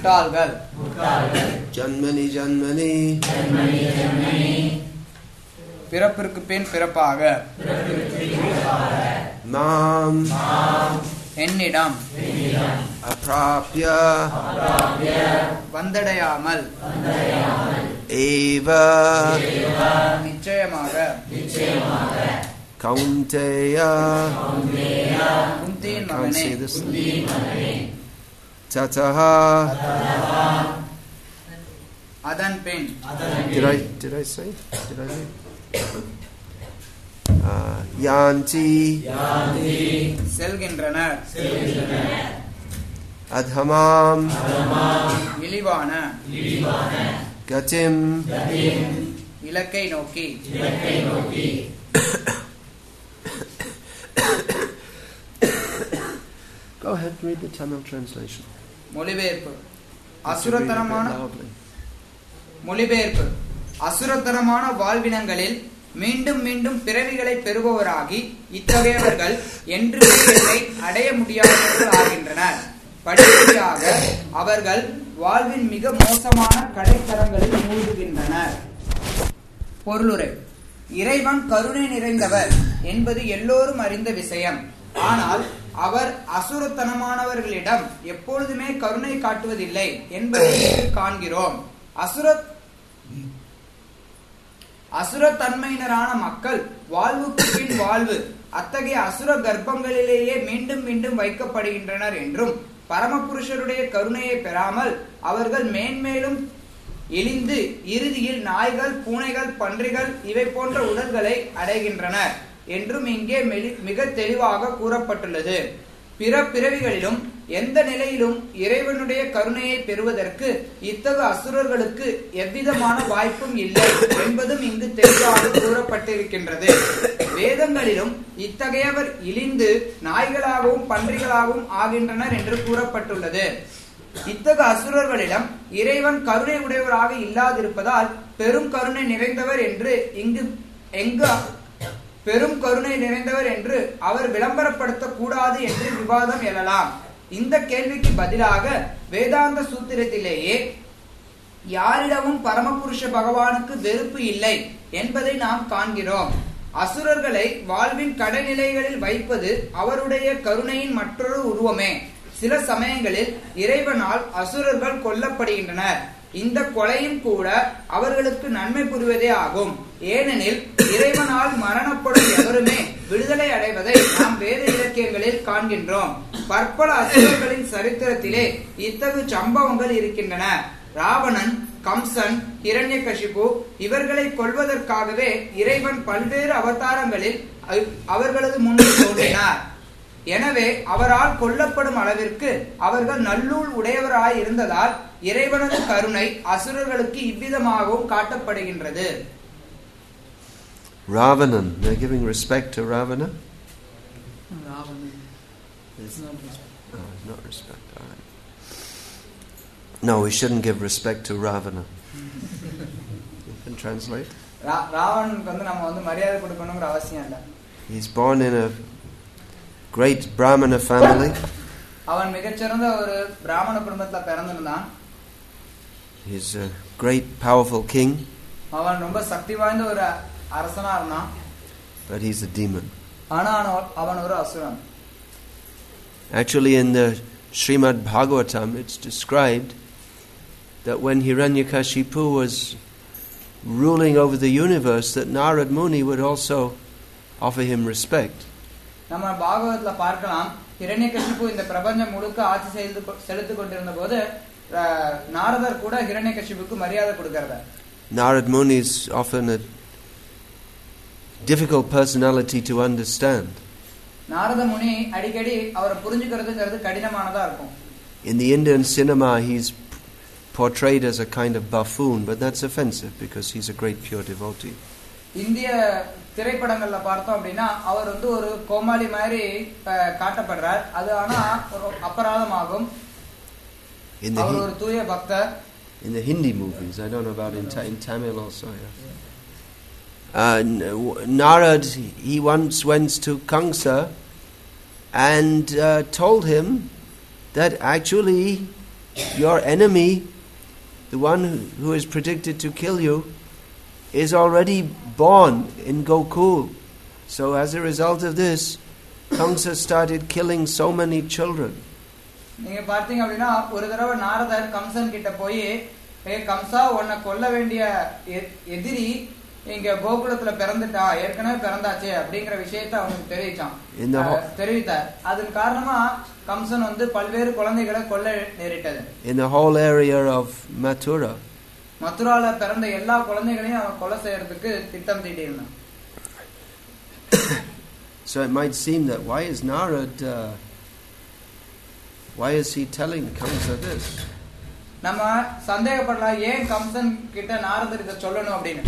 முட்டாள்கள். ஜன்மனி ஜன்மனி பிறப்பிற்கு பின் பிறப்பாக. மாம் என்னிடம் அப்ராப்ய வந்தடையாமல் ஏவ நிச்சயமாக கௌந்தேய குந்தியின் மகனே ததஹ அதன் பின் did I say யாந்தி செல்கின்றனர் அதமாம் இழிவான கதிம் இலக்கை நோக்கி. Go ahead, read the Tamil translation. மொழிபெயர்ப்பு. அசுரத்தனமான வாழ்வினங்களில் மீண்டும் மீண்டும் பிறவிகளை பெறுபவராகி இத்தகையவர்கள் என்று அடைய முடியாதவர்கள் ஆகின்றனர். படிப்படியாக அவர்கள் வாழ்வின் மிக மோசமான கடைத்தரங்களில் மூழ்குகின்றனர். பொருளுரை. இறைவன் கருணை நிறைந்தவர் என்பது எல்லோரும் அறிந்த விஷயம். ஆனால் அவர் அசுரத்தனமானவர்களிடம் எப்பொழுதுமே கருணை காட்டுவதில்லை என்பதை காண்கிறோம். அசுரத்தன்மையினரான மக்கள் வாழ்வுக்கு பின் வாழ்வு அத்தகைய அசுர கர்ப்பங்களிலேயே மீண்டும் மீண்டும் வைக்கப்படுகின்றனர் என்றும், பரமபுருஷருடைய கருணையை பெறாமல் அவர்கள் மேன்மேலும் இழிந்து இறுதியில் நாய்கள், பூனைகள், பன்றிகள் இவை போன்ற உடல்களை அடைகின்றனர் என்றும் இங்கே மிக தெளிவாக கூறப்பட்டுள்ளது. பிற பிறவிகளிலும் எந்த நிலையிலும் இறைவனுடைய கருணையை பெறுவதற்கு இத்தகு அசுரர்களுக்கு எவ்விதமான வாய்ப்பும் இல்லை என்பதும் இங்கு தெளிவாக கூறப்பட்டிருக்கின்றது. வேதங்களிலும் இத்தகையவர் இழிந்து நாய்களாகவும் பன்றிகளாகவும் ஆகின்றனர் என்று கூறப்பட்டுள்ளது. இத்தகு அசுரர்களிடம் இறைவன் கருணை உடையவராக இல்லாதிருப்பதால் பெரும் கருணை நிறைந்தவர் என்று அவர் விளம்பரப்படுத்தக் கூடாது என்று விவாதம் எழலாம். இந்த கேள்விக்கு பதிலாக வேதாந்த சூத்திரத்திலேயே யாரிடமும் பரமபுருஷ பகவானுக்கு வெறுப்பு இல்லை என்பதை நாம் காண்கிறோம். அசுரர்களை வாழ்வின் கடைநிலைகளில் வைப்பது அவருடைய கருணையின் மற்றொரு உருவமே. சில சமயங்களில் இறைவனால் அசுரர்கள் கொல்லப்படுகின்றனர். இந்த கொலையும் கூட அவர்களுக்கு நன்மை புரிவதே ஆகும். ஏனெனில் இறைவனால் மரணப்படும் எவருமே விடுதலை அடைவதை நாம் வேத இலக்கியங்களில் காண்கின்றோம். பற்பல அசுரர்களின் சரித்திரத்திலே இத்தகு சம்பவங்கள் இருக்கின்றன. ராவணன், கம்சன், ஹிரண்யகசிபு இவர்களை கொல்வதற்காகவே இறைவன் பல்வேறு அவதாரங்களில் அவர்களது முன்பு தோன்றினார். எனவே அவரால் கொல்லப்படும் அளவிற்கு அவர்கள் நல்லூழ் உடையவராய் இருந்ததால் இறைவனது கருணை அசுரர்களுக்கு இவ்விதமாகவும் காட்டப்படுகின்றது. Ravanan, they're giving respect to Ravana? Not respect. All right. No, we shouldn't give respect to Ravana. You can translate. He's born in a great Brahmana family. He's a great powerful king. But he's a demon. Actually, in the Srimad Bhagavatam, it's described that when Hiranyakashipu was ruling over the universe, that Narad Muni would also offer him respect. நம்ம பாகவதத்துல பார்க்கலாம், ஹிரண்யகசிபு இந்த பிரபஞ்சம் முழுக்க ஆட்சி செலுத்திக் கொண்டிருந்த போது நாரதர் கூட ஹிரண்யகசிபுக்கு மரியாதை கொடுக்கிறார். Narad Muni is often a difficult personality to understand. Narada முனி அடிக்கடி அவரை புரிஞ்சுக்கிறதுங்கிறது கடினமானதா இருக்கும். In the Indian cinema, he's portrayed as a kind of buffoon, but that's offensive because he's a great pure devotee. இந்திய திரைப்படங்கள்ல பார்த்தோம் அப்படின்னா அவர் ஒரு கோமாளி மாதிரி காட்டப்படுறார். அது ஆனா அபராதமாகும். அவர் ஒரு தூய பக்தர். In the Hindi movies, I don't know about in Tamil also. Yeah. Narad, he once went to Kamsa and told him that actually your enemy, the one who is predicted to kill you, is already born in Gokul. So as a result of this, Kamsa started killing so many children. நீங்க பார்த்தீங்க அப்படின்னா ஒரு தடவை நாரதர் கம்சன் கிட்ட போய் கம்சா உன்னை கொல்ல வேண்டிய எதிரி இங்க கோகுலத்துல பிறந்துட்டா, ஏற்கனவே பிறந்தாச்சே அப்படிங்கிற விஷயத்தை அவனுக்கு தெரிவித்தார். அதன் காரணமா கம்சன் வந்து பல்வேறு குழந்தைகளை கொல்ல நேரிட்டது. In the whole area of Mathura. மதுரால பிறந்த எல்லா குழந்தைகளையும் அவன் கொலை செய்யறதுக்கு திட்டம் தீட்டியிருந்தான். So it might seem that why is Narad why is he telling Kamsa this? நம்ம சந்தேகப்படலாம் ஏன் கம்சன் கிட்ட நாரதர் இத சொல்லணும் அப்படினு.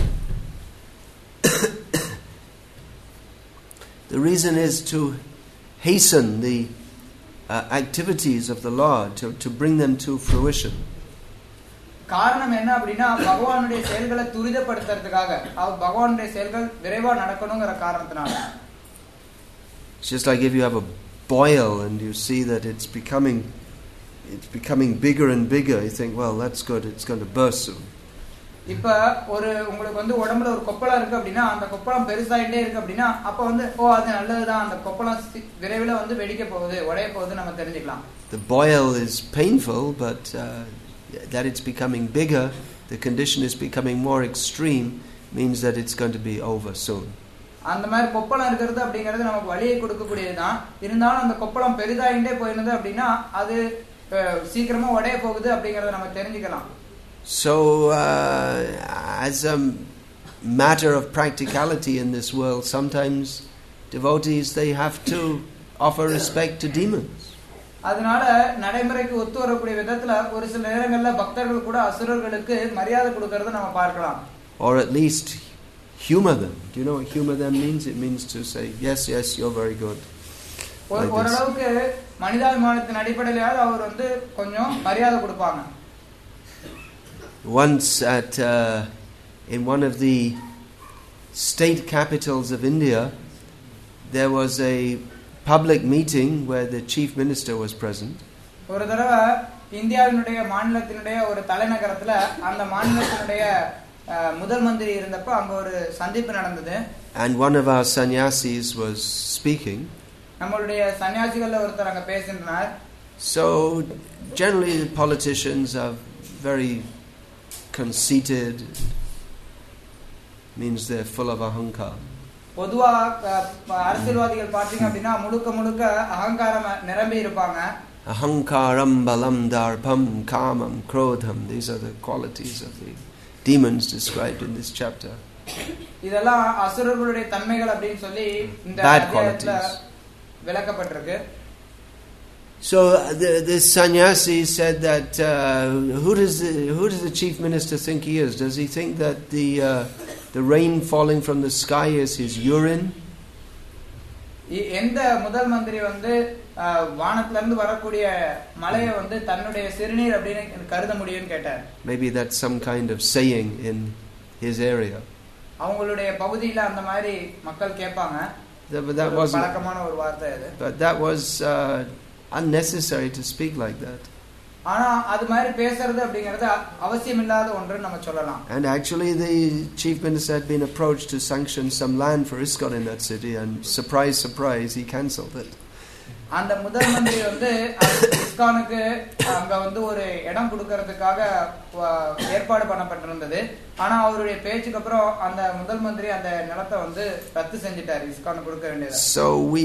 The reason is to hasten the activities of the Lord, to bring them to fruition. காரணம் என்ன அப்படினா பகவானுடைய செயல்களை துரிதப்படுத்துறதுக்காக, பகவானுடைய செயல்கள் விரைவா நடக்கணும்ங்கற காரணத்தினால. It's just like if you have a boil and you see that it's becoming bigger and bigger, you think, well, that's good, it's going to burst soon. இப்ப உங்களுக்கு வந்து உடம்புல ஒரு கொப்பளம் இருக்கு அப்படினா அந்த கொப்பளம் பெருசாயிட்டே இருக்கு அப்படினா அப்ப வந்து அது நல்லதுதான், அந்த கொப்பளம் விரைவில வந்து வெடிக்க போகுது, உடைய போகுது நம்ம தெரிஞ்சுக்கலாம். The boil is painful, but that it's becoming bigger, the condition is becoming more extreme, means that it's going to be over soon. அந்த மாதிரி கொப்பளம் இருக்குது அப்படிங்கிறது நமக்கு வலியை கொடுக்கக்கூடியதுதான். இருந்தாலும் அந்த கொப்பளம் பெரிதாயிட்டே போயினது அப்படினா அது சீக்கிரமா உடைய போகுது அப்படிங்கறத நம்ம தெரிஞ்சுக்கலாம். So as a matter of practicality in this world, sometimes devotees, they have to offer respect to demons. அதனால நடைமுறைக்கு ஒத்து வரக்கூடிய விதத்துல ஒரு சில நேரங்கள்ல பக்தர்கள் கூட அசுரர்களுக்கு மரியாதை கொடுக்கறத நம்ம பார்க்கலாம். Or at least humor them. Do you know what humor them means? It means to say, yes, you're very good. ஓரளவுக்கு மனிதாபிமானத்தின் அடிப்படையில அவர் வந்து கொஞ்சம் மரியாதை கொடுப்பாங்க. Once in one of the state capitals of India, there was a public meeting where the chief minister was present. ஒரு தடவை இந்தியாவினுடைய மாநிலத்தினுடைய ஒரு தலைநகரத்துல அந்த மாநிலத்தினுடைய முதல் மந்திரி இருந்தப்ப அங்க ஒரு சந்திப்பு நடந்தது. And one of our sannyasis was speaking. நம்மளுடைய சன்னியாசிகள்ல ஒருத்தர் அங்க பேசினார். So generally the politicians are very conceited, means they're full of ahankar. பொதுவா அரசியல்வாதிகள் பாத்தீங்க அப்படினா முழுக்க அகங்காரம் நிரம்பி இருப்பாங்க. Ahankaram balam darpam kamam krodham, these are the qualities of the demons described in this chapter. இதெல்லாம் அசுரர்களுடைய தன்மைகள் அப்படினு சொல்லி இந்த அத்தியாயத்துல விளக்கப்பட்டிருக்கு. So the sannyasi said that who does the chief minister think he is? Does he think that the rain falling from the sky is his urine? எந்த முதல் மந்திரி வந்து வானத்துல இருந்து வரக்கூடிய மழையை வந்து தன்னுடைய சிறுநீர் அப்படினு கருத முடியும்னு கேட்டார். Maybe that's some kind of saying in his area. அவங்களுடைய பகுதியில அந்த மாதிரி மக்கள் கேட்பாங்க. But that was பழக்கமான ஒரு வார்த்தை அது. But that was unnecessary to speak like that. ஆனா அது மாதிரி பேசுறது அப்படிங்கிறது அவசியமில்லாத ஒன்று நம்ம சொல்லலாம். And actually the chief minister had been approached to sanction some land for ISKCON in that city, and surprise he cancelled it. அந்த முதல் மந்திரி வந்து இஸ்கானுக்கு அங்க வந்து ஒரு இடம் கொடுக்கிறதுக்காக ஏற்பாடு பண்ணப்பட்டிருந்தது. ஆனா அவருடைய பேச்சுக்கு அப்புறம் அந்த முதல் மந்திரி அந்த நிலத்தை வந்து ரத்து செஞ்சிட்டார், இஸ்கானுக்கு கொடுக்க வேண்டியது. So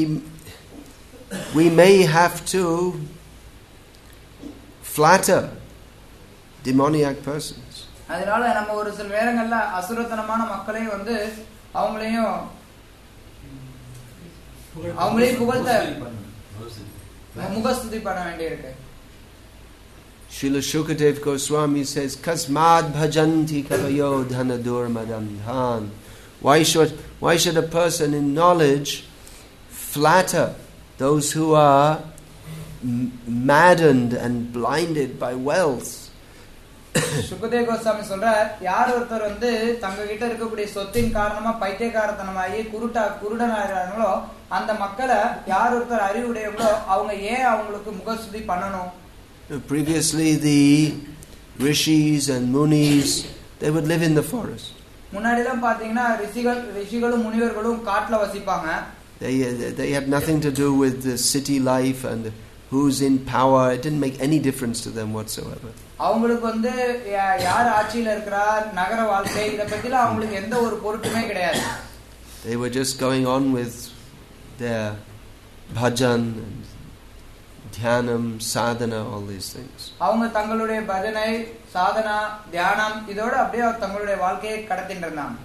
we may have to flatter demoniac persons. அதனால நம்ம ஒரு சில நேரங்கள்ல அசுரத்தனமான மக்களையும் வந்து அவங்களையும் புகழ்த்த முகஸ்துதி பண்ண வேண்டியிருக்கு. Srila Shukadev Goswami says, Kasmad bhajanti kavayo dhanadur madandhan. Why should a person in knowledge flatter those who are maddened and blinded by wealth? Sukhdev Goswami சொல்றார், யார் ஒருத்தர் வந்து தங்க கிட்ட இருக்கக்கூடிய சொத்தின் காரணமா பைத்தியக்காரத்தனமாகி குருடனாகிறாங்களோ அந்த மக்களை யார் ஒருத்தர் அறிவுடையவங்களோ அவங்க ஏன் அவங்களுக்கு முகஸ்துதி பண்ணணும்? Previously, the rishis and munis, they would live in the forest. முன்னாடிலாம் பாத்தீங்கன்னா ரிஷிகளும் முனிவர்களும் காட்டுல வசிப்பாங்க. They had nothing to do with the city life and who's in power. It didn't make any difference to them whatsoever. அவங்களுக்கு வந்து யார் ஆட்சியில இருக்கறா, நகர வாழ்க்கை இத பத்தில அவங்களுக்கு எந்த ஒரு பொறுப்புமே கிடையாது. They were just going on with their bhajan and dhyanam, sadhana, all these things. அவங்க தங்களுடைய பஜனை, சாதனா, தியானம் இதோட அப்படியே தங்களுடைய வாழ்க்கையை கடத்திட்டு இருந்தாங்க.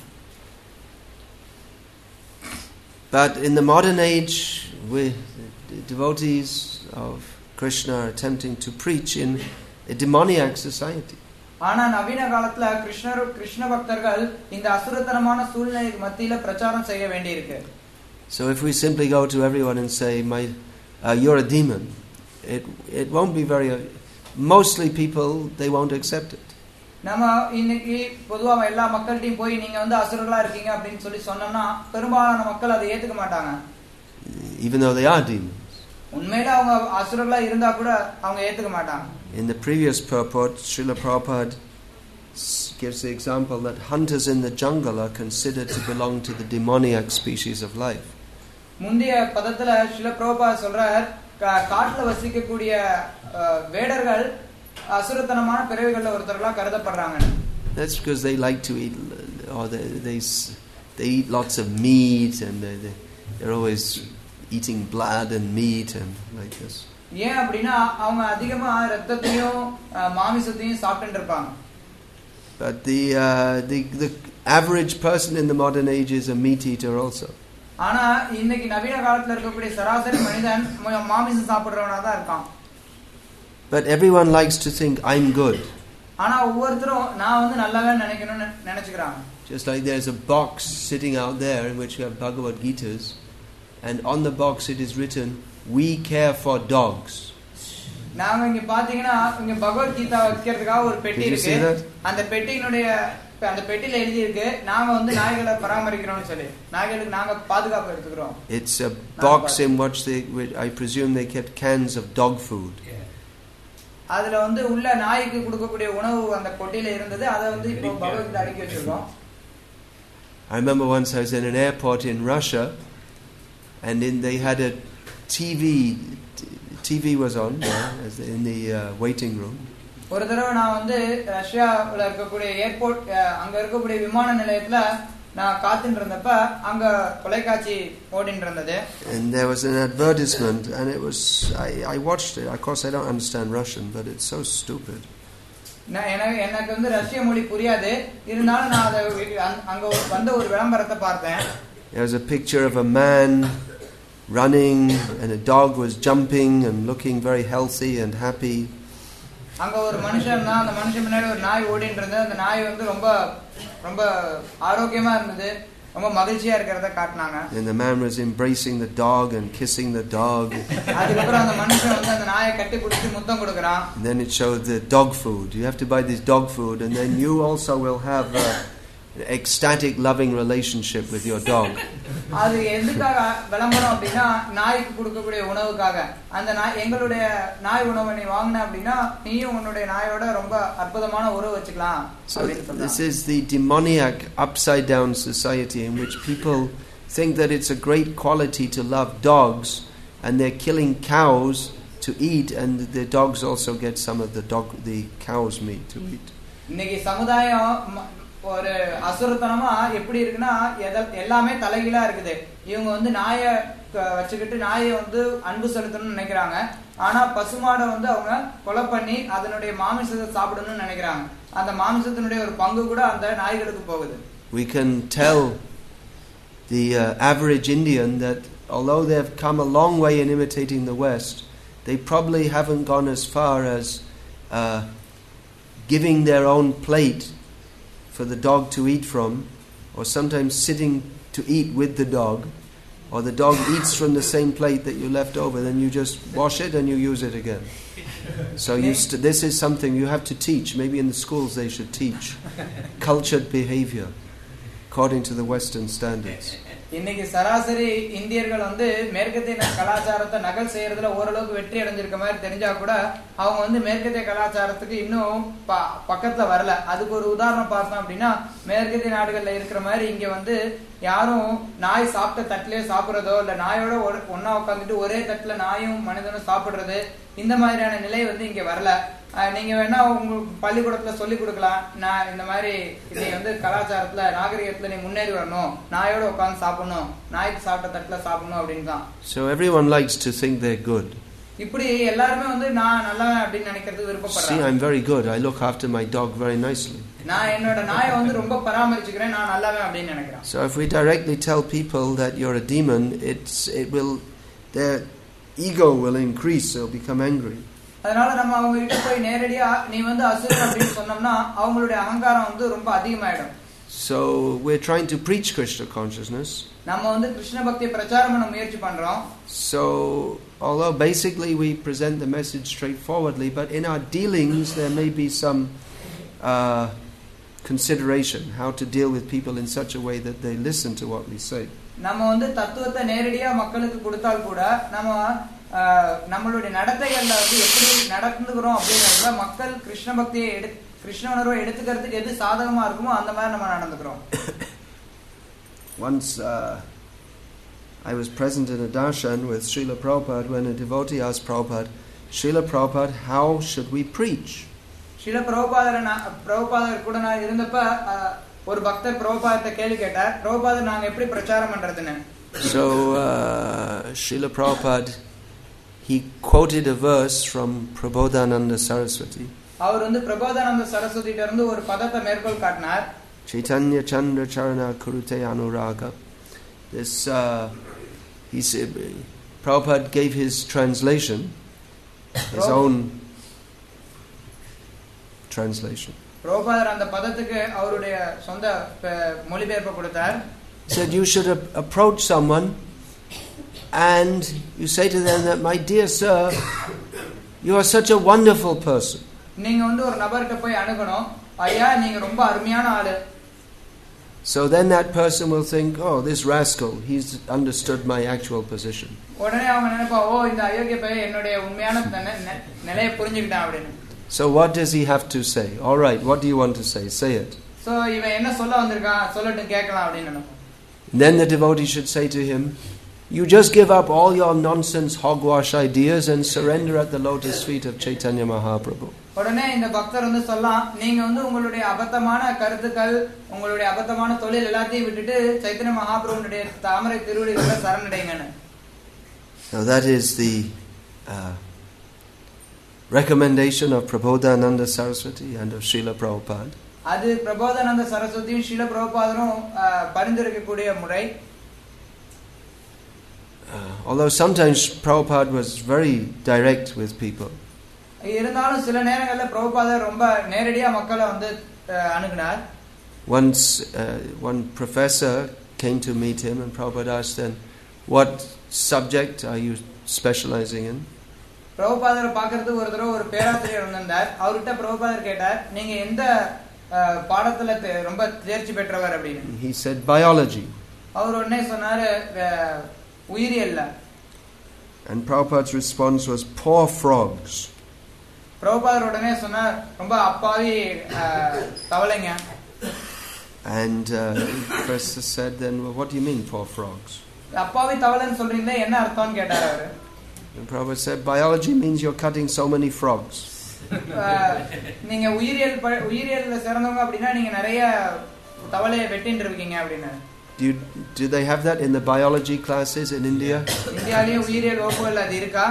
But in the modern age, the devotees of Krishna are attempting to preach in a demoniac society. ஆனா நவீன காலத்துல கிருஷ்ண பக்தர்கள் இந்த அசுரத்தனமான சூழ்நிலைக்கு மத்தியில பிரச்சாரம் செய்ய வேண்டியிருக்கு. So if we simply go to everyone and say, you're a demon, it won't be very... Mostly people, they won't accept it. நம்ம இன்னைக்கு பொதுவா எல்லா மக்கள்கிட்டயும் போய் நீங்க வந்து அசுரர்களா இருக்கீங்க அப்படின்னு சொல்லி சொன்னோம்னா பெரும்பாலான மக்கள் அதை ஏத்துக்க மாட்டாங்க. Even though they are demons. உண்மையில அவங்க அசுரர்களா இருந்தா கூட அவங்க ஏத்துக்க மாட்டாங்க. In the previous purport, Srila Prabhupada gives the example that hunters in the jungle are considered to belong to the demoniac species of life. முந்தைய பதத்துல ஸ்ரீல பிரபுபாத சொல்றார், காட்டுல வசிக்கக்கூடிய வேடர்கள் அசுரத்தனமான பிறவிகள்ல ஒருத்தர்களா கருதப்படுறாங்க. That's because they like to eat, or they eat lots of meat, and they're always eating blood and meat and like this. ஏன் அப்படினா அவங்க அதிகமா இரத்தத்தையும் மாமிசத்தையும் சாப்பிட்டுட்டு இருப்பாங்க. But the average person in the modern age is a meat eater also. ஆனா இன்னைக்கு நவீன காலத்துல இருக்கக்கூடிய சராசரி மனிதன் மாமிசம் சாப்பிடுறவனா தான் இருக்கான். But everyone likes to think I'm good. ஆனா ஒவ்வொருத்தரும் நான் வந்து நல்லவே நினைக்கணும்னு நினைச்சுக்கிறாங்க. Just like there's a box sitting out there in which you have Bhagavad Gitas, and on the box it is written, we care for dogs. நாங்க இங்க பாத்தீங்கன்னா இங்க பகவத் கீதா வைக்கிறதுக்காக ஒரு பெட்டி இருக்கு. அந்த பெட்டியில எழுதி இருக்கு, நாங்க வந்து நாய்களை பராமரிக்கிறோம்னு சொல்லி, நாய்களுக்கு நாங்க பாதுகாப்பு எடுத்துக்கிறோம். It's a box in which I presume they kept cans of dog food. அதுல வந்து உள்ள நாய்க்கு கொடுக்கக்கூடிய உணவு அந்த பொட்டியில இருந்தது, அத வந்து இப்போ பகவத் கீதா அடுக்கி வச்சிருக்கோம். I remember once I was in an airport in Russia, and they had a TV was on in the waiting room. ஒரு தடவை நான் வந்து ரஷ்யாவுல இருக்கக்கூடிய ஏர்போர்ட் அங்க இருக்கக்கூடிய விமான நிலையத்துல நான் காத்துட்டு இருந்தப்ப அங்க தொலைக்காட்சி ஓடிட்டு இருந்தது. And there was an advertisement, and it was I watched it. Of course I don't understand Russian, but it's so stupid. எனக்கு வந்து ரஷ்ய மொழி புரியாது, இருந்தாலும் நான் அங்க வந்த ஒரு விளம்பரத்தை பார்த்தேன். There was a picture of a man running, and a dog was jumping and looking very healthy and happy. அங்க ஒரு மனுஷன் தான், அந்த மனுஷன் முன்னாடி ஒரு நாய் ஓடிட்டு இருந்தது. அந்த நாய் வந்து ரொம்ப ரொம்ப ஆரோக்கியமா இருந்தது, ரொம்ப மகிழ்ச்சியா இருக்கிறத காட்டுனாங்க. And the man was embracing the dog and kissing the dog. அதுக்கப்புறம் அந்த மனுஷன் வந்து அந்த நாயை கட்டி பிடிச்சு முத்தம் கொடுக்கறான். And then it showed the dog food. You have to buy this dog food, and then you also will have an ecstatic loving relationship with your dog. அது எதுக்காக விளம்பரம் அப்படினா நாய்க்கு கொடுக்கக்கூடிய உணவுக்காக. அந்த எங்களுடைய நாய் உணவை நீ வாங்குன அப்படினா நீயும் உன்னுடைய நாயோட ரொம்ப அற்புதமான உறவு வச்சுக்கலாம். So this is the demoniac upside down society in which people think that it's a great quality to love dogs, and they're killing cows to eat, and the dogs also get some of the cow's meat to eat. இன்னைக்கு சமுதாயம் ஒரு அசுரத்தனமா எப்படி இருக்குன்னா எல்லாமே தலைகீழா இருக்குது. இவங்க வந்து நாயை வச்சுக்கிட்டு நாயை வந்து அன்பு செலுத்தணும்னு நினைக்கிறாங்க, ஆனா பசுமாடை வந்து அவங்க கொலை பண்ணி அதனுடைய மாமிசத்தை சாப்பிடணும்னு நினைக்கிறாங்க. அந்த மாமிசத்தினுடைய ஒரு பங்கு கூட அந்த நாய்களுக்கு போகுது. We can tell the average Indian that although they have come a long way in imitating the West, they probably haven't gone as far as giving their own plate for the dog to eat from, or sometimes sitting to eat with the dog, or the dog eats from the same plate that you left over, then you just wash it and you use it again. So this is something you have to teach. Maybe in the schools they should teach cultured behavior according to the Western standards. இன்னைக்கு சராசரி இந்தியர்கள் வந்து மேற்கத்திய கலாச்சாரத்தை நகல் செய்யறதுல ஓரளவுக்கு வெற்றி அடைஞ்சிருக்க மாதிரி தெரிஞ்சா கூட அவங்க வந்து மேற்கத்திய கலாச்சாரத்துக்கு இன்னும் பக்கத்துல வரல. அதுக்கு ஒரு உதாரணம் பார்த்தோம் அப்படின்னா, மேற்கத்திய நாடுகள்ல இருக்கிற மாதிரி இங்க வந்து யாரும் நாய் சாப்பிட்ட தட்டிலே சாப்பிடுறதோ இல்ல நாயோட ஒன்னா உட்காந்துட்டு ஒரே தட்டுல நாயும் மனிதனும் சாப்பிடுறது, இந்த மாதிரியான நிலை வந்து இங்க வரல. நீங்க வேணா உங்க பள்ளிக்கூடத்துல சொல்லி கொடுக்கலாம், நான் இந்த மாதிரி நீ வந்து கலாச்சாரத்துல நாகரிகத்துல நீ முன்னேறி வரணும், நாயோட உட்காந்து சாப்பிடணும், நாய்க்கு சாப்பிட்ட தட்டுல சாப்பிடணும் அப்படின்னு தான். So everyone likes to think they're good. இப்படி எல்லாருமே வந்து நான் நல்லவன் அப்படின்னு நினைக்கிறது விருப்பப்படுறாங்க. See, I'm very good. I look after my dog very nicely. நான் என்னோட நாயை வந்து ரொம்ப பராமரிச்சுக்கிறேன், நான் நல்லவன் அப்படின்னு நினைக்கிறேன். So if we directly tell people that you're a demon, their ego will increase, they'll become angry. அதனால நம்ம அவங்க கிட்ட போய் நேரடியா நீ வந்து அசுரன் அப்படின்னு சொன்னோம்னா அவங்களுடைய அகங்காரம் வந்து ரொம்ப அதிகமாயிடும். So we're trying to preach Krishna consciousness. நம்ம வந்து கிருஷ்ண பக்தியை பிரச்சாரம் பண்ண முயற்சி பண்றோம். So although basically we present the message straightforwardly, but in our dealings there may be some consideration how to deal with people in such a way that they listen to what we say. நம்ம வந்து தத்துவத்தை நேரடியா மக்களுக்கு கொடுத்தால் கூட நம்ம நம்மளுடைய நடத்தைகள்ல வந்து எப்படி நடந்துக்கிறோம் அப்படிங்கறத மக்கள் கிருஷ்ண பக்தியை கிருஷ்ண உணர்வை எடுத்துக்கிறதுக்கு எது சாதகமா இருக்குமோ அந்த மாதிரி நம்ம நடந்துக்கிறோம். Once I was present in a darshan with Srila Prabhupada when a devotee asked Prabhupada, Srila Prabhupada, how should we preach? Srila Prabhupada கூட நான் இருந்தப்ப ஒரு பக்தர் பிரபுபாதத்தை கேள்வி கேட்டார், பிரபுபாதர் நாங்க எப்படி பிரச்சாரம் பண்றதுன்னு. So Srila Prabhupada, he quoted a verse from Prabodhananda Saraswati. அவர் வந்து பிரபோதானந்த சரஸ்வதி கிட்ட இருந்து ஒரு பதத்தை மேற்கோள் காட்டினார். Chaitanya Chandra Charana Kurute Anuraga. This Prabhupada gave his translation, his own translation. பிரபுபாதர் அந்த பதத்துக்கு அவருடைய சொந்த மொழிபெயர்ப்பு கொடுத்தார். He said you should approach someone and you say to them that, my dear sir, you are such a wonderful person. நீங்க வந்து ஒரு நபர்கிட்ட போய் அணுகணும், ஐயா நீங்க ரொம்ப அருமையான ஆளு. So then that person will think, oh, this rascal, he's understood my actual position. உடனே அவங்க நினைப்பா, ஓ இந்த அயோக்கிய பையன் என்னுடைய உண்மையான நிலையை புரிஞ்சுக்கிட்டான் அப்படின்னு. So what does he have to say? All right, what do you want to say? Say it. So இவன் என்ன சொல்ல வந்திருக்கான், சொல்லட்டும் கேட்கலாம் அப்படின்னு நினைப்போம். Then the devotee should say to him, you just give up all your nonsense hogwash ideas and surrender at the lotus feet of Chaitanya Mahaprabhu. உடனே இந்த பக்தர் வந்து சொல்லலாம், நீங்க வந்து உங்களுடைய அபத்தமான கருத்துக்கள், உங்களுடைய அபத்தமான தொழில் எல்லாத்தையும் விட்டுட்டு சைத்தன்ய மகாபிரபுவுடைய தாமரை திருவடிகள்ல சரணடைங்கன்னு. Now that is the recommendation of Prabodhananda Saraswati and of Srila Prabhupada. அது பிரபோதானந்த சரஸ்வதியும் ஸ்ரீல பிரபுபாதரும் பரிந்துரைக்கக்கூடிய முறை. Although sometimes Prabhupada was very direct with people. இருந்தாலும் சில நேரங்கள்ல பிரபுபாதர் ரொம்ப நேரடியா மக்களை வந்து அணுகுனார். Once one professor came to meet him and Prabhupada asked then, what subject are you specializing in? பிரபுபாதரை பார்க்கிறதுக்கு ஒரு தடவை ஒரு பேராசிரியர் வந்தார். அவர்கிட்ட பிரபுபாதர் கேட்டார், நீங்க எந்த பாடத்துல ரொம்ப தேர்ச்சி பெற்றவர் அப்படின்னு. He said biology. அவர் உடனே சொன்னாரு உயிரியல்ல. And Prabhupada's response was poor frogs. பிரபுபாதர் உடனே சொன்னார், ரொம்ப அப்பாவி தவளைங்க. And the professor said then, well, what do you mean poor frogs? அப்பாவி தவளைன்னு சொல்றீங்களே என்ன அர்த்தம்னு கேட்டார் அவரு. And Prabhupada said, biology means you're cutting so many frogs. நீங்க உயிரியல்ல சேர்ந்தவங்க அப்படின்னா நீங்க நிறைய தவளையை வெட்டிட்டு இருக்கீங்க அப்படின்னு. Do they have that in the biology classes in India? இந்தியாலயே உயிரியல் வகுப்புகள் அது இருக்கா?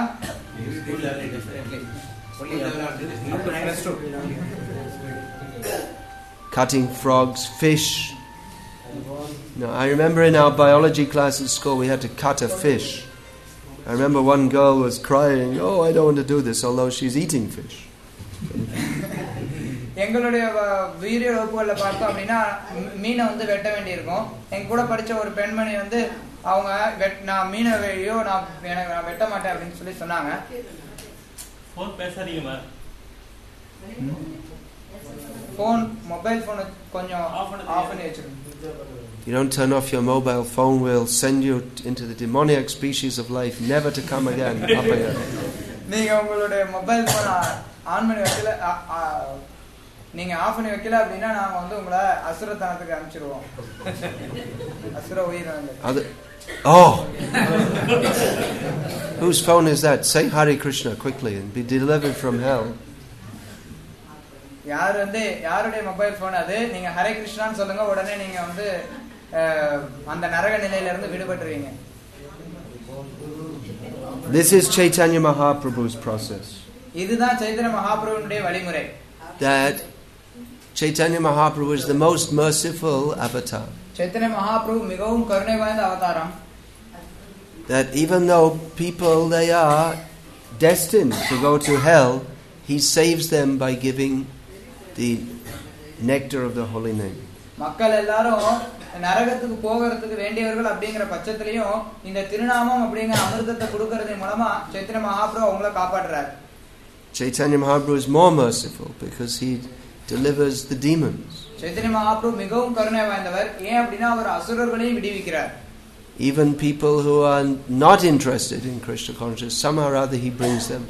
Cutting frogs, fish. No, I remember in our biology class at school we had to cut a fish. I remember one girl was crying, oh, I don't want to do this, although she's eating fish. எங்களுடைய உயிரியல் வகுப்புகள்ல பார்த்தோம் அப்படின்னா மீனை வந்து வெட்ட வேண்டி இருக்கும். எங்க கூட படிச்ச ஒரு பெண்மணி வந்து அவங்க நான் மீனை நான் வெட்ட மாட்டேன் அப்படின்னு சொல்லி சொன்னாங்க. phone mobile phone கொஞ்சம் ஆஃப் பண்ணி வச்சிருங்க. You don't turn off your mobile phone, will send you into the demoniac species of life, never to come again. நீங்க உங்களுடைய மொபைல் போன் ஆன் பண்ணி வைக்கல, நீங்க ஆஃப் பண்ணி வைக்கல அப்படின்னா நாங்க வந்து உங்களை அசுரத்தனத்துக்கு அனுப்பிச்சிருவோம். அசுர உயிரினங்கள். Oh, whose phone is that? Say Hare Krishna quickly and be delivered from hell. யார் வந்து யாருடைய மொபைல் போன் அது? நீங்க ஹரே கிருஷ்ணான்னு சொல்லுங்க, உடனே நீங்க வந்து அந்த நரக நிலையில இருந்து விடுபட்டுருவீங்க. This is Chaitanya Mahaprabhu's process. இதுதான் சைத்தன்ய மகாபிரபுவுடைய வழிமுறை. That Chaitanya Mahaprabhu is the most merciful avatar. Chaitanya Mahaprabhu மிகவும் கருணை வாய்ந்த அவதாரம். That even though people they are destined to go to hell, he saves them by giving the nectar of the holy name. மக்கள் எல்லாரும் நரகத்துக்கு போகிறதுக்கு வேண்டியவர்கள் அப்படிங்கிற பட்சத்திலையும் இந்த திருநாமம் அப்படிங்கிற அமிர்தத்தை கொடுக்கறதன் மூலமா சைத்தன்ய மகாபிரபு அவங்களை காப்பாற்றுறார். Chaitanya Mahaprabhu is more merciful because he delivers the demons. Chaitanya Mahaprabhu மிகவும் கருணை வாய்ந்தவர். ஏன் அப்படின்னா அவர் அசுரர்களையும் விடுவிக்கிறார். Even people who are not interested in Krishna consciousness, somehow or other he brings them.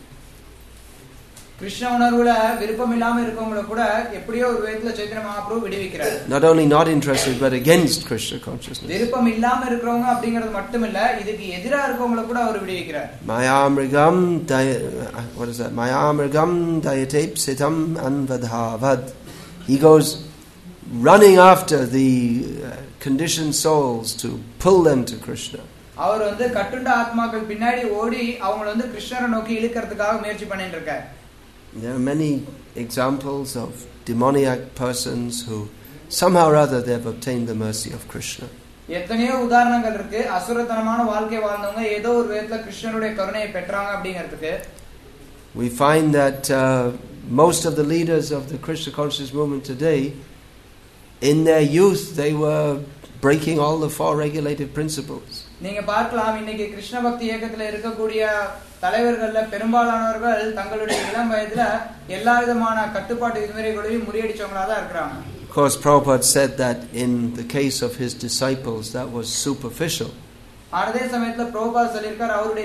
Krishna உணர்வுல விருப்பம் இல்லாம இருக்கவங்கள கூட எப்படியோ ஒரு விதத்துல சைத்தன்ய மகாபிரபு விடுவிக்கிறார். Not only not interested but against Krishna consciousness. விருப்பம் இல்லாம இருக்கறவங்க அப்படிங்கிறது மட்டுமில்ல, இதுக்கு எதிரா இருக்கவங்கள கூட அவர் விடுவிக்கிறார். Mayamrigam what is that? Mayamrigam dayatepsitam anvadhavad. He goes running after the conditioned souls to pull them to Krishna. அவர் வந்து கட்டுண்ட ஆத்மாக்கள் பின்னாடி ஓடி அவங்கள வந்து கிருஷ்ணரை நோக்கி இழுக்கிறதுக்காக முயற்சி பண்ணிட்டு இருக்கார். There are many examples of demoniac persons who somehow or other they have obtained the mercy of Krishna. எத்தனையோ உதாரணங்கள் இருக்கு. அசுரத்தனமான வாழ்க்கை வாழ்ந்தவங்க ஏதோ ஒரு விதத்துல கிருஷ்ணருடைய கருணையை பெற்றாங்க அப்படிங்கிறதுக்கு. We find that most of the leaders of the Krishna consciousness movement today, in their youth they were breaking all the four regulative principles. நீங்க பார்க்கலாம், இன்னைக்கு கிருஷ்ண பக்தி இயக்கத்துல இருக்கக்கூடிய தலைவர்கள்ல பெரும்பாலானவர்கள் தங்களுடைய இளம் வயதுல எல்லா விதமான கட்டுப்பாட்டு விதிமுறைகளையும் முறியடிச்சவங்களா தான் இருக்காங்க. Of course, Prabhupada said that in the case of his disciples that was superficial. அதே சமயத்துல பிரபுபாத் சொல்லியிருக்கார், அவருடைய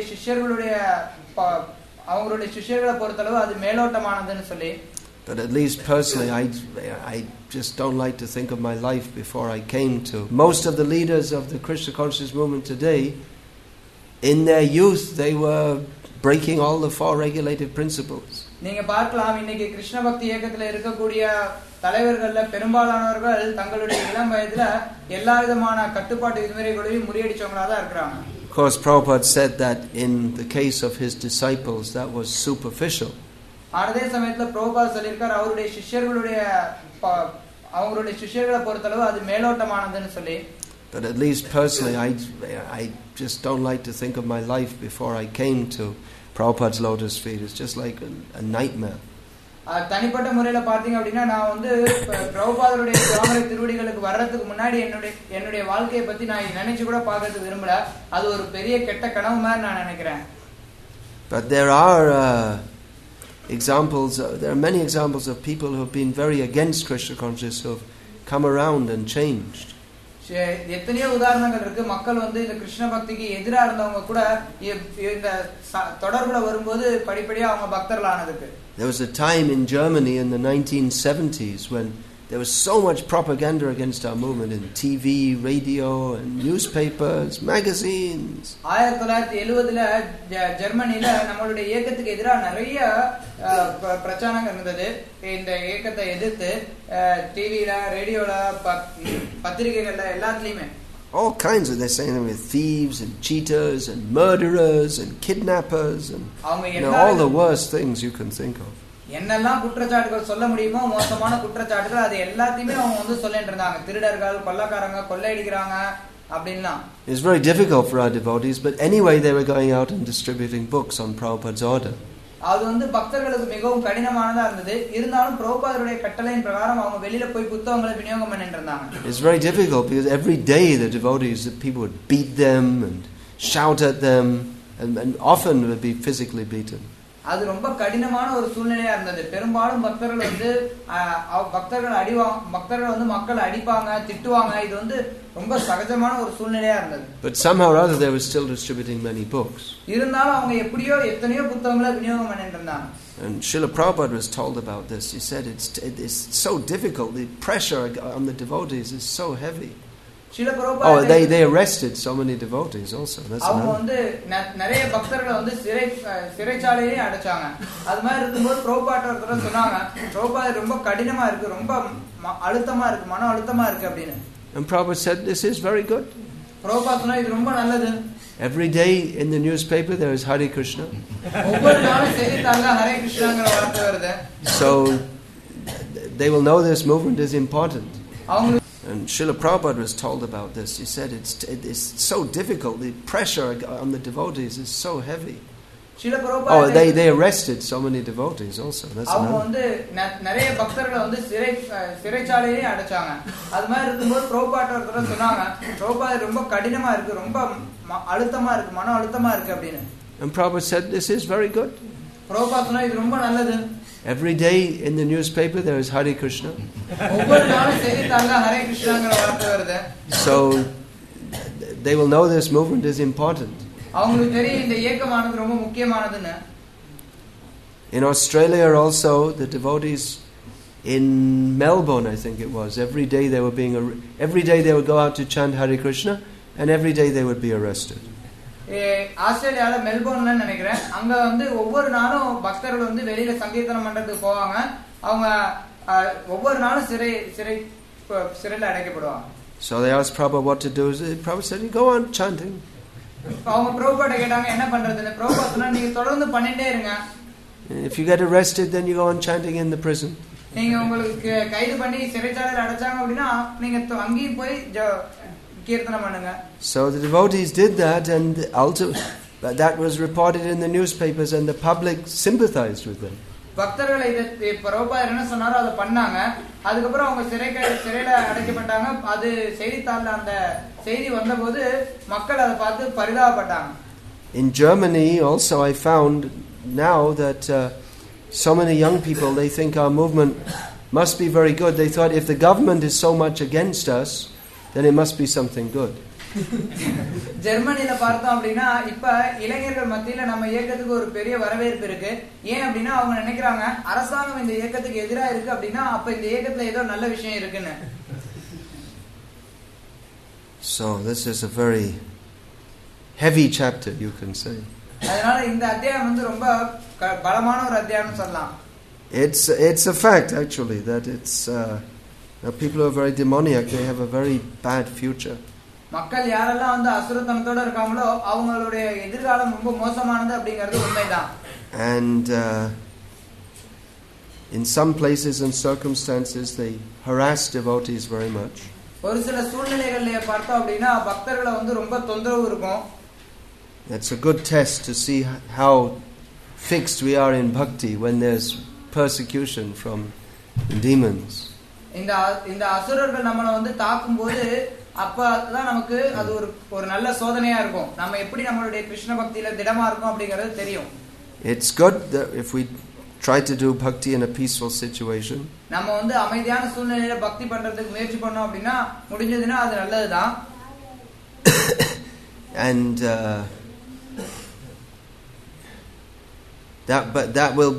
சிஷ்யர்களை பொறுத்தளவு அது மேலோட்டமானதுன்னு சொல்லி. But at least personally, I just don't like to think of my life before I came to. Most of the leaders of the Krishna consciousness movement today, in their youth, they were breaking all the four regulative principles. நீங்க பார்க்கலாம், இன்னைக்கு கிருஷ்ண பக்தி இயக்கத்துல இருக்கக்கூடிய தலைவர்கள்ல பெரும்பாலானவர்கள் தங்களுடைய இளம் வயதுல எல்லா விதமான கட்டுப்பாட்டு விதிமுறைகளையும் முறியடிச்சவங்களா தான் இருக்காங்க. Of course, Prabhupada said that in the case of his disciples, that was superficial. அதே சமயத்துல பிரபுபாத் சொல்லியிருக்கார், அவங்களுடைய சிஷ்யர்களை பொறுத்தளவு அது மேலோட்டமானதுன்னு சொல்லி. But at least personally, I just don't like to think of my life before I came to Prabhupada's lotus feet. It's just like a nightmare. தனிப்பட்ட முறையில பாத்தீங்க அப்படின்னா நான் வந்து பிரபுபாதருடைய தாமரை திருவடிகளுக்கு வர்றதுக்கு முன்னாடி என்னுடைய வாழ்க்கையை பத்தி நான் நினைச்சு கூட பார்க்கறதுக்கு விரும்பல. அது ஒரு பெரிய கெட்ட கனவு மாதிரி நான் நினைக்கிறேன். But there are many examples of people who have been very against Krishna consciousness who have come around and changed. எத்தனையோ உதாரணங்கள் இருக்கு. மக்கள் வந்து இந்த கிருஷ்ண பக்திக்கு எதிரா இருந்தவங்க கூட இந்த தொடர்புல வரும்போது படிப்படியா அவங்க பக்தர்களானதுக்கு. There was a time in Germany in the 1970s when there was so much propaganda against our movement in TV, radio and newspapers, magazines. 1970ல ஜெர்மனில நம்மளுடைய இயக்கத்துக்கு எதிராக நிறைய பிரச்சாரங்கள் இருந்தது. இந்த இயக்கத்தை எதிர்த்து டிவில, ரேடியோல, பத்திரிகைகள்ல எல்லாத்துலயுமே all kinds of, they're saying they were thieves and cheaters and murderers and kidnappers and all the worst things you can think of. என்னெல்லாம் குற்றச்சாட்டுகள் சொல்ல முடியுமோ மோசமான குற்றச்சாட்டுகள் அது எல்லாத்தையுமே அவங்க வந்து சொல்லிட்டு இருந்தாங்க. திருடர்கள், கொள்ளைக்காரங்க, கொள்ளையடிக்கிறாங்க அப்படின்னா. It's very difficult for our devotees, but anyway they were going out and distributing books on Prabhupada's order. அது வந்து பக்தர்களுக்கு மிகவும் கடினமானதா இருந்தது. இருந்தாலும் பிரபுபாதருடைய கட்டளையின் பிரகாரம் அவங்க வெளியில போய் புத்தகங்களை விநியோகம் பண்ணிட்டு இருந்தாங்க. It's very difficult because every day the devotees, people would beat them and shout at them and often would be physically beaten. அது ரொம்ப கடினமான ஒரு சூழ்நிலையா இருந்தது. பெரும்பாலும் பக்தர்கள் வந்து பக்தர்கள் வந்து மக்கள் அடிப்பாங்க, திட்டுவாங்க. இது வந்து ரொம்ப சகஜமான ஒரு சூழ்நிலையா இருந்தது. But somehow or other they were still distributing many books. இருந்தாலும் அவங்க எப்படியோ எத்தனையோ புத்தகங்களை விநியோகம் பண்ணிட்டு இருந்தாங்க. And Srila Prabhupada was told about this. He said it's so difficult. The pressure on the devotees is so heavy. Oh, they arrested so many devotees also. That's அவங்க வந்து நிறைய பக்தர்களை வந்து சிறைச்சாலையிலே அடைச்சாங்க. அது மாதிரி இருக்கும்போது பிரபுபாட் ஒருத்தர் சொன்னாங்க, பிரபுபாத் ரொம்ப கடினமா இருக்கு, ரொம்ப அழுத்தமா இருக்கு, மன அழுத்தமா இருக்கு அப்படின்னு. And Prabhupada said, this is very good. Prabhupad சொன்னா இது ரொம்ப நல்லது. Every day in the newspaper there is Hare Krishna. ஒவ்வொரு நாளும் செய்தித்தாள்ல ஹரே கிருஷ்ணாங்கிற வார்த்தை வருது. So they will know this movement is important. And Srila Prabhupada was told about this. He said it's so difficult. The pressure on the devotees is so heavy. Oh, they arrested so many devotees also. That's அவங்க வந்து நிறைய பக்தர்களை வந்து சிறைச்சாலையிலே அடைச்சாங்க. அது மாதிரி இருக்கும்போது பிரபுபாட் ஒருத்தர் சொன்னாங்க, பிரபுபாத் ரொம்ப கடினமா இருக்கு, ரொம்ப அழுத்தமா இருக்கு, மன அழுத்தமா இருக்கு அப்படின்னு. And Prabhupada said, this is very good. Prabhupad சொன்னா இது ரொம்ப நல்லது. Every day in the newspaper there is Hare Krishna. ஒவ்வொரு நாளும் செய்தித்தாள்ல ஹரே கிருஷ்ணாங்கிற வார்த்தை வருது. So they will know this movement is important. அவங்களுக்கு தெரியும் இந்த இயக்கமானது ரொம்ப முக்கியமானதுன்னு. In Australia also, the devotees in Melbourne, I think it was, every day they would go out to chant Hare Krishna, and every day they would be arrested. ஆஸ்திரேலியால மெல்போர்ன்ல நினைக்கிறேன், அங்க வந்து ஒவ்வொரு நாளும் பக்தர்கள் வந்து வெளியில சங்கீர்த்தனம் பண்றதுக்கு போவாங்க. அவங்க ஒவ்வொரு நாளும் சிறையில அடைக்கப்படுவாங்க. So they asked Prabhupada what to do. Prabhupada said, you go on chanting. அவங்க பிரபுபாட்ட கேட்டாங்க என்ன பண்றதுன்னு. பிரபுபாத் சொன்னா நீங்க தொடர்ந்து பண்ணிட்டே இருங்க. If you get arrested, then you go on chanting in the prison. நீங்க உங்களுக்கு கைது பண்ணி சிறைச்சாலையில அடைச்சாங்க அப்படின்னா நீங்க அங்கேயும் போய் கீர்த்தனம் பண்ணுங்க. So the devotees did that, and that was reported in the newspapers, and the public sympathized with them. பக்தர்களை இதை பிரபுபாத் என்ன சொன்னாரோ அதை பண்ணாங்க. அதுக்கப்புறம் அவங்க சிறையில அடைக்கப்பட்டாங்க. அது செய்தித்தாள்ல அந்த செய்தி வந்தபோது மக்கள் அதை பார்த்து பரிதாபப்பட்டாங்க. In Germany also I found now that so many young people, they think our movement must be very good. They thought if the government is so much against us, then it must be something good. ஜெர்மனில பார்த்தோம் அப்படின்னா இப்ப இளைஞர்கள் மத்தியில நம்ம இயக்கத்துக்கு ஒரு பெரிய வரவேற்பு இருக்கு. ஏன் அப்படின்னா அவங்க நினைக்கிறாங்க அரசாங்கம் இந்த இயக்கத்துக்கு எதிராக இருக்கு அப்படின்னா அப்ப இந்த இயக்கத்துல ஏதோ நல்ல விஷயம் இருக்குன்னு. So this is a very heavy chapter, you can say. அதனால இந்த அத்தியாயம் வந்து ரொம்ப பலமான ஒரு அத்தியாயம் சொல்லலாம். It's a fact actually that it's people who are very demoniac, they have a very bad future. மக்கள் யாரெல்லாம் வந்து அசுரத்தனத்தோட இருக்காங்களோ அவங்களுடைய எதிர்காலம் ரொம்ப மோசமானது அப்படிங்கிறது உண்மைதான். And in some places and circumstances they harass devotees very much. ஒரு சில சூழ்நிலைகளிலே பார்த்தோம் அப்படின்னா பக்தர்களை வந்து ரொம்ப தொந்தரவு இருக்கும். That's a good test to see how fixed we are in bhakti when there's persecution from demons. இந்த அசுரர்கள் நம்மளை வந்து தாக்கும்போது அப்பதான் நமக்கு அது ஒரு நல்ல சோதனையா இருக்கும். நம்ம எப்படி நம்மளுடைய கிருஷ்ண பக்தியில திடமா இருக்கும் அப்படிங்கிறது தெரியும். It's good that if we try to do bhakti in a peaceful situation. நம்ம வந்து அமைதியான சூழ்நிலையில பக்தி பண்றதுக்கு முயற்சி பண்ணோம் அப்படின்னா முடிஞ்சதுன்னா அது நல்லதுதான். And that will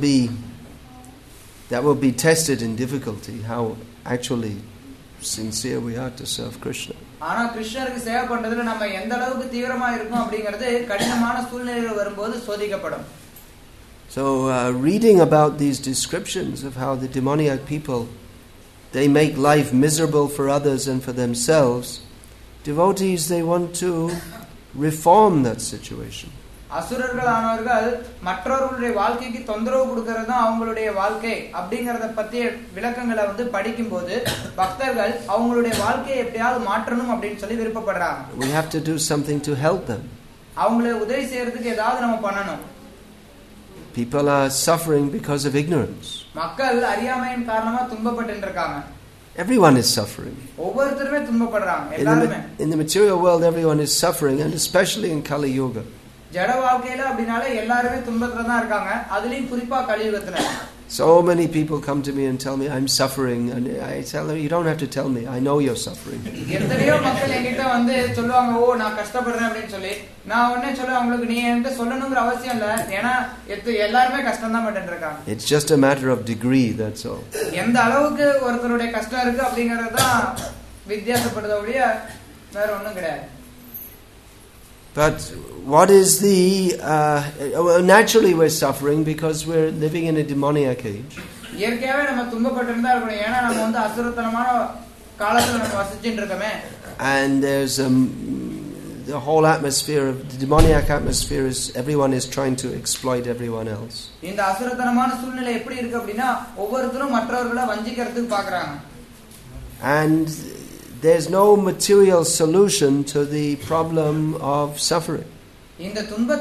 be tested in difficulty, how actually sincere we are to serve Krishna. ஆனா கிருஷ்ணருக்கு சேவை பண்றதுல நம்ம எந்த அளவுக்கு தீவிரமா இருக்கோம் அப்படிங்கிறது கடினமான சூழ்நிலைகள் வரும்போது சோதிக்கப்படும். So reading about these descriptions of how the demoniac people, they make life miserable for others and for themselves, devotees, they want to reform that situation. அசுரர்களானவர்கள் மற்றவர்களுடைய வாழ்க்கைக்கு தொந்தரவு கொடுக்கிறது தான் அவங்களுடைய வாழ்க்கை அப்படிங்கறத பத்திய விளக்கங்களை வந்து படிக்கும்போது பக்தர்கள் அவங்களுடைய வாழ்க்கையை எப்படியாவது மாற்றணும் அப்படின்னு சொல்லி விருப்பப்படுறாங்க. We have to do something to help them. அவங்களுக்கு உதவி செய்யறதுக்கு ஏதாவது நம்ம பண்ணணும். People are suffering because of ignorance. மக்கள் அறியாமையின் காரணமா துன்பப்பட்டு இருக்காங்க. Everyone is suffering. ஒவ்வொருத்தருமே துன்பப்படுறாங்க. எல்லாரும் in the material world everyone is suffering, and especially in Kali Yuga. ஜட வாழ்க்கையில அப்படினாலே எல்லாரும் துன்பத்துல தான் இருக்காங்க. அதுலயும் குறிப்பா கலியுகத்துல So many people come to me and tell me I'm suffering, and I tell them, you don't have to tell me, I know you're suffering. எத்தனையோ மக்கள் என்கிட்ட வந்து சொல்லுவாங்க, ஓ நான் கஷ்டப்படுறேன் அப்படின்னு சொல்லி. நான் உடனே சொல்லுவேன், உங்களுக்கு நீ என்கிட்ட சொல்லணுங்கிற அவசியம் இல்ல, ஏன்னா எல்லாருமே கஷ்டம் தான் பட்டுட்டு இருக்காங்க. It's just a matter of degree, that's all. எந்த அளவுக்கு ஒருத்தருடைய கஷ்டம் இருக்கு அப்படிங்கறது தான் வித்தியாசப்படுதே ஒழிய வேற ஒண்ணும் கிடையாது. But what is the naturally we're suffering because we're living in a demoniac age. இயற்கையாவே நம்ம துன்பப்பட்டுதான் இருக்கோம், ஏன்னா நம்ம வந்து அசுரத்தனமான காலத்துல நம்ம வசிச்சிட்டு இருக்கோமே. And there's the whole atmosphere of the demoniac atmosphere is everyone is trying to exploit everyone else. இந்த அசுரத்தனமான சூழ்நிலை எப்படி இருக்கு அப்படினா ஒவ்வொருத்தரும் மற்றவர்களை வஞ்சிக்கிறதுக்கு பார்க்கறாங்க. And there's no material solution to the problem of suffering. இந்த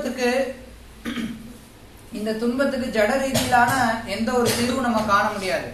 துன்பத்துக்கு ஜட ரீதியிலான எந்த ஒரு தீர்வும் நம்ம காண முடியாது.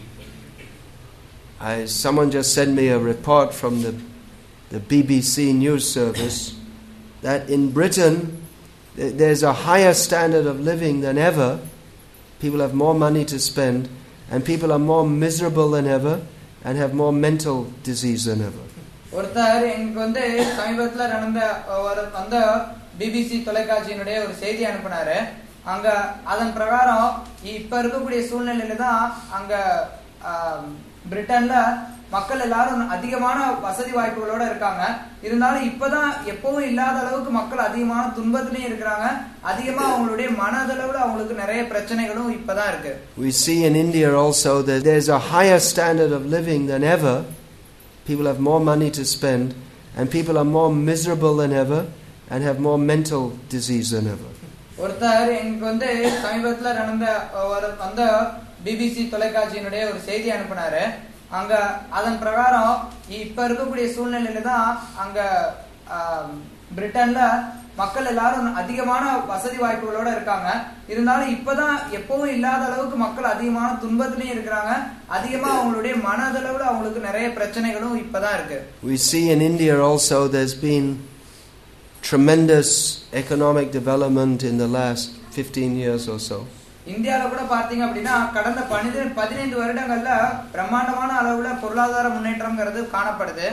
Someone just sent me a report from the BBC news service that in Britain there's a higher standard of living than ever. People have more money to spend and people are more miserable than ever and have more mental disease than ever. ஒருத்தர் எனக்கு வந்து சமீபத்துல நடந்த அந்த BBC தொலைக்காட்சியினுடைய ஒரு செய்தி அனுப்பினாரு. அங்க அதன் பிரகாரம் இப்ப இருக்கக்கூடிய சூழ்நிலையில தான் அங்க பிரிட்டன்ல மக்கள் எல்லாரும் அதிகமான வசதி வாய்ப்புகளோட இருக்காங்க. இருந்தாலும் இப்பதான் எப்பவும் இல்லாத அளவுக்கு மக்கள் அதிகமான துன்பத்திலையும் இருக்கிறாங்க. அதிகமா அவங்களுடைய மனதளவுல அவங்களுக்கு நிறைய பிரச்சனைகளும் இப்பதான் இருக்கு. We see in India also that there's a higher standard of living than ever. People have more money to spend and people are more miserable than ever and have more mental disease than ever. ஒருத்தர் எனக்கு வந்து சமீபத்துல நடந்த அந்த BBC தொலைக்காட்சியினுடைய ஒரு செய்தி அனுப்பினாரு. அங்க அதன் பிரகாரம் இப்ப இருக்கக்கூடிய சூழ்நிலையில தான் அங்க பிரிட்டன்ல மக்கள் எல்லாரும் அதிகமான வசதி வாய்ப்புகளோட இருக்காங்க. இருந்தாலும் இப்பதான் எப்பவும் இல்லாத அளவுக்கு மக்கள் அதிகமான துன்பத்திலையும் இருக்கிறாங்க. அதிகமா அவங்களுடைய மனதளவுல அவங்களுக்கு நிறைய பிரச்சனைகளும் இப்பதான் இருக்கு. We see in India also there's been tremendous economic development in the last 15 years or so. இந்தியால கூட பாத்தீங்க அப்படினா கடந்த 15 வருடங்கள்ல பிரம்மாண்டமான அளவுல பொருளாதார முன்னேற்றம்ங்கிறது காணப்படுது.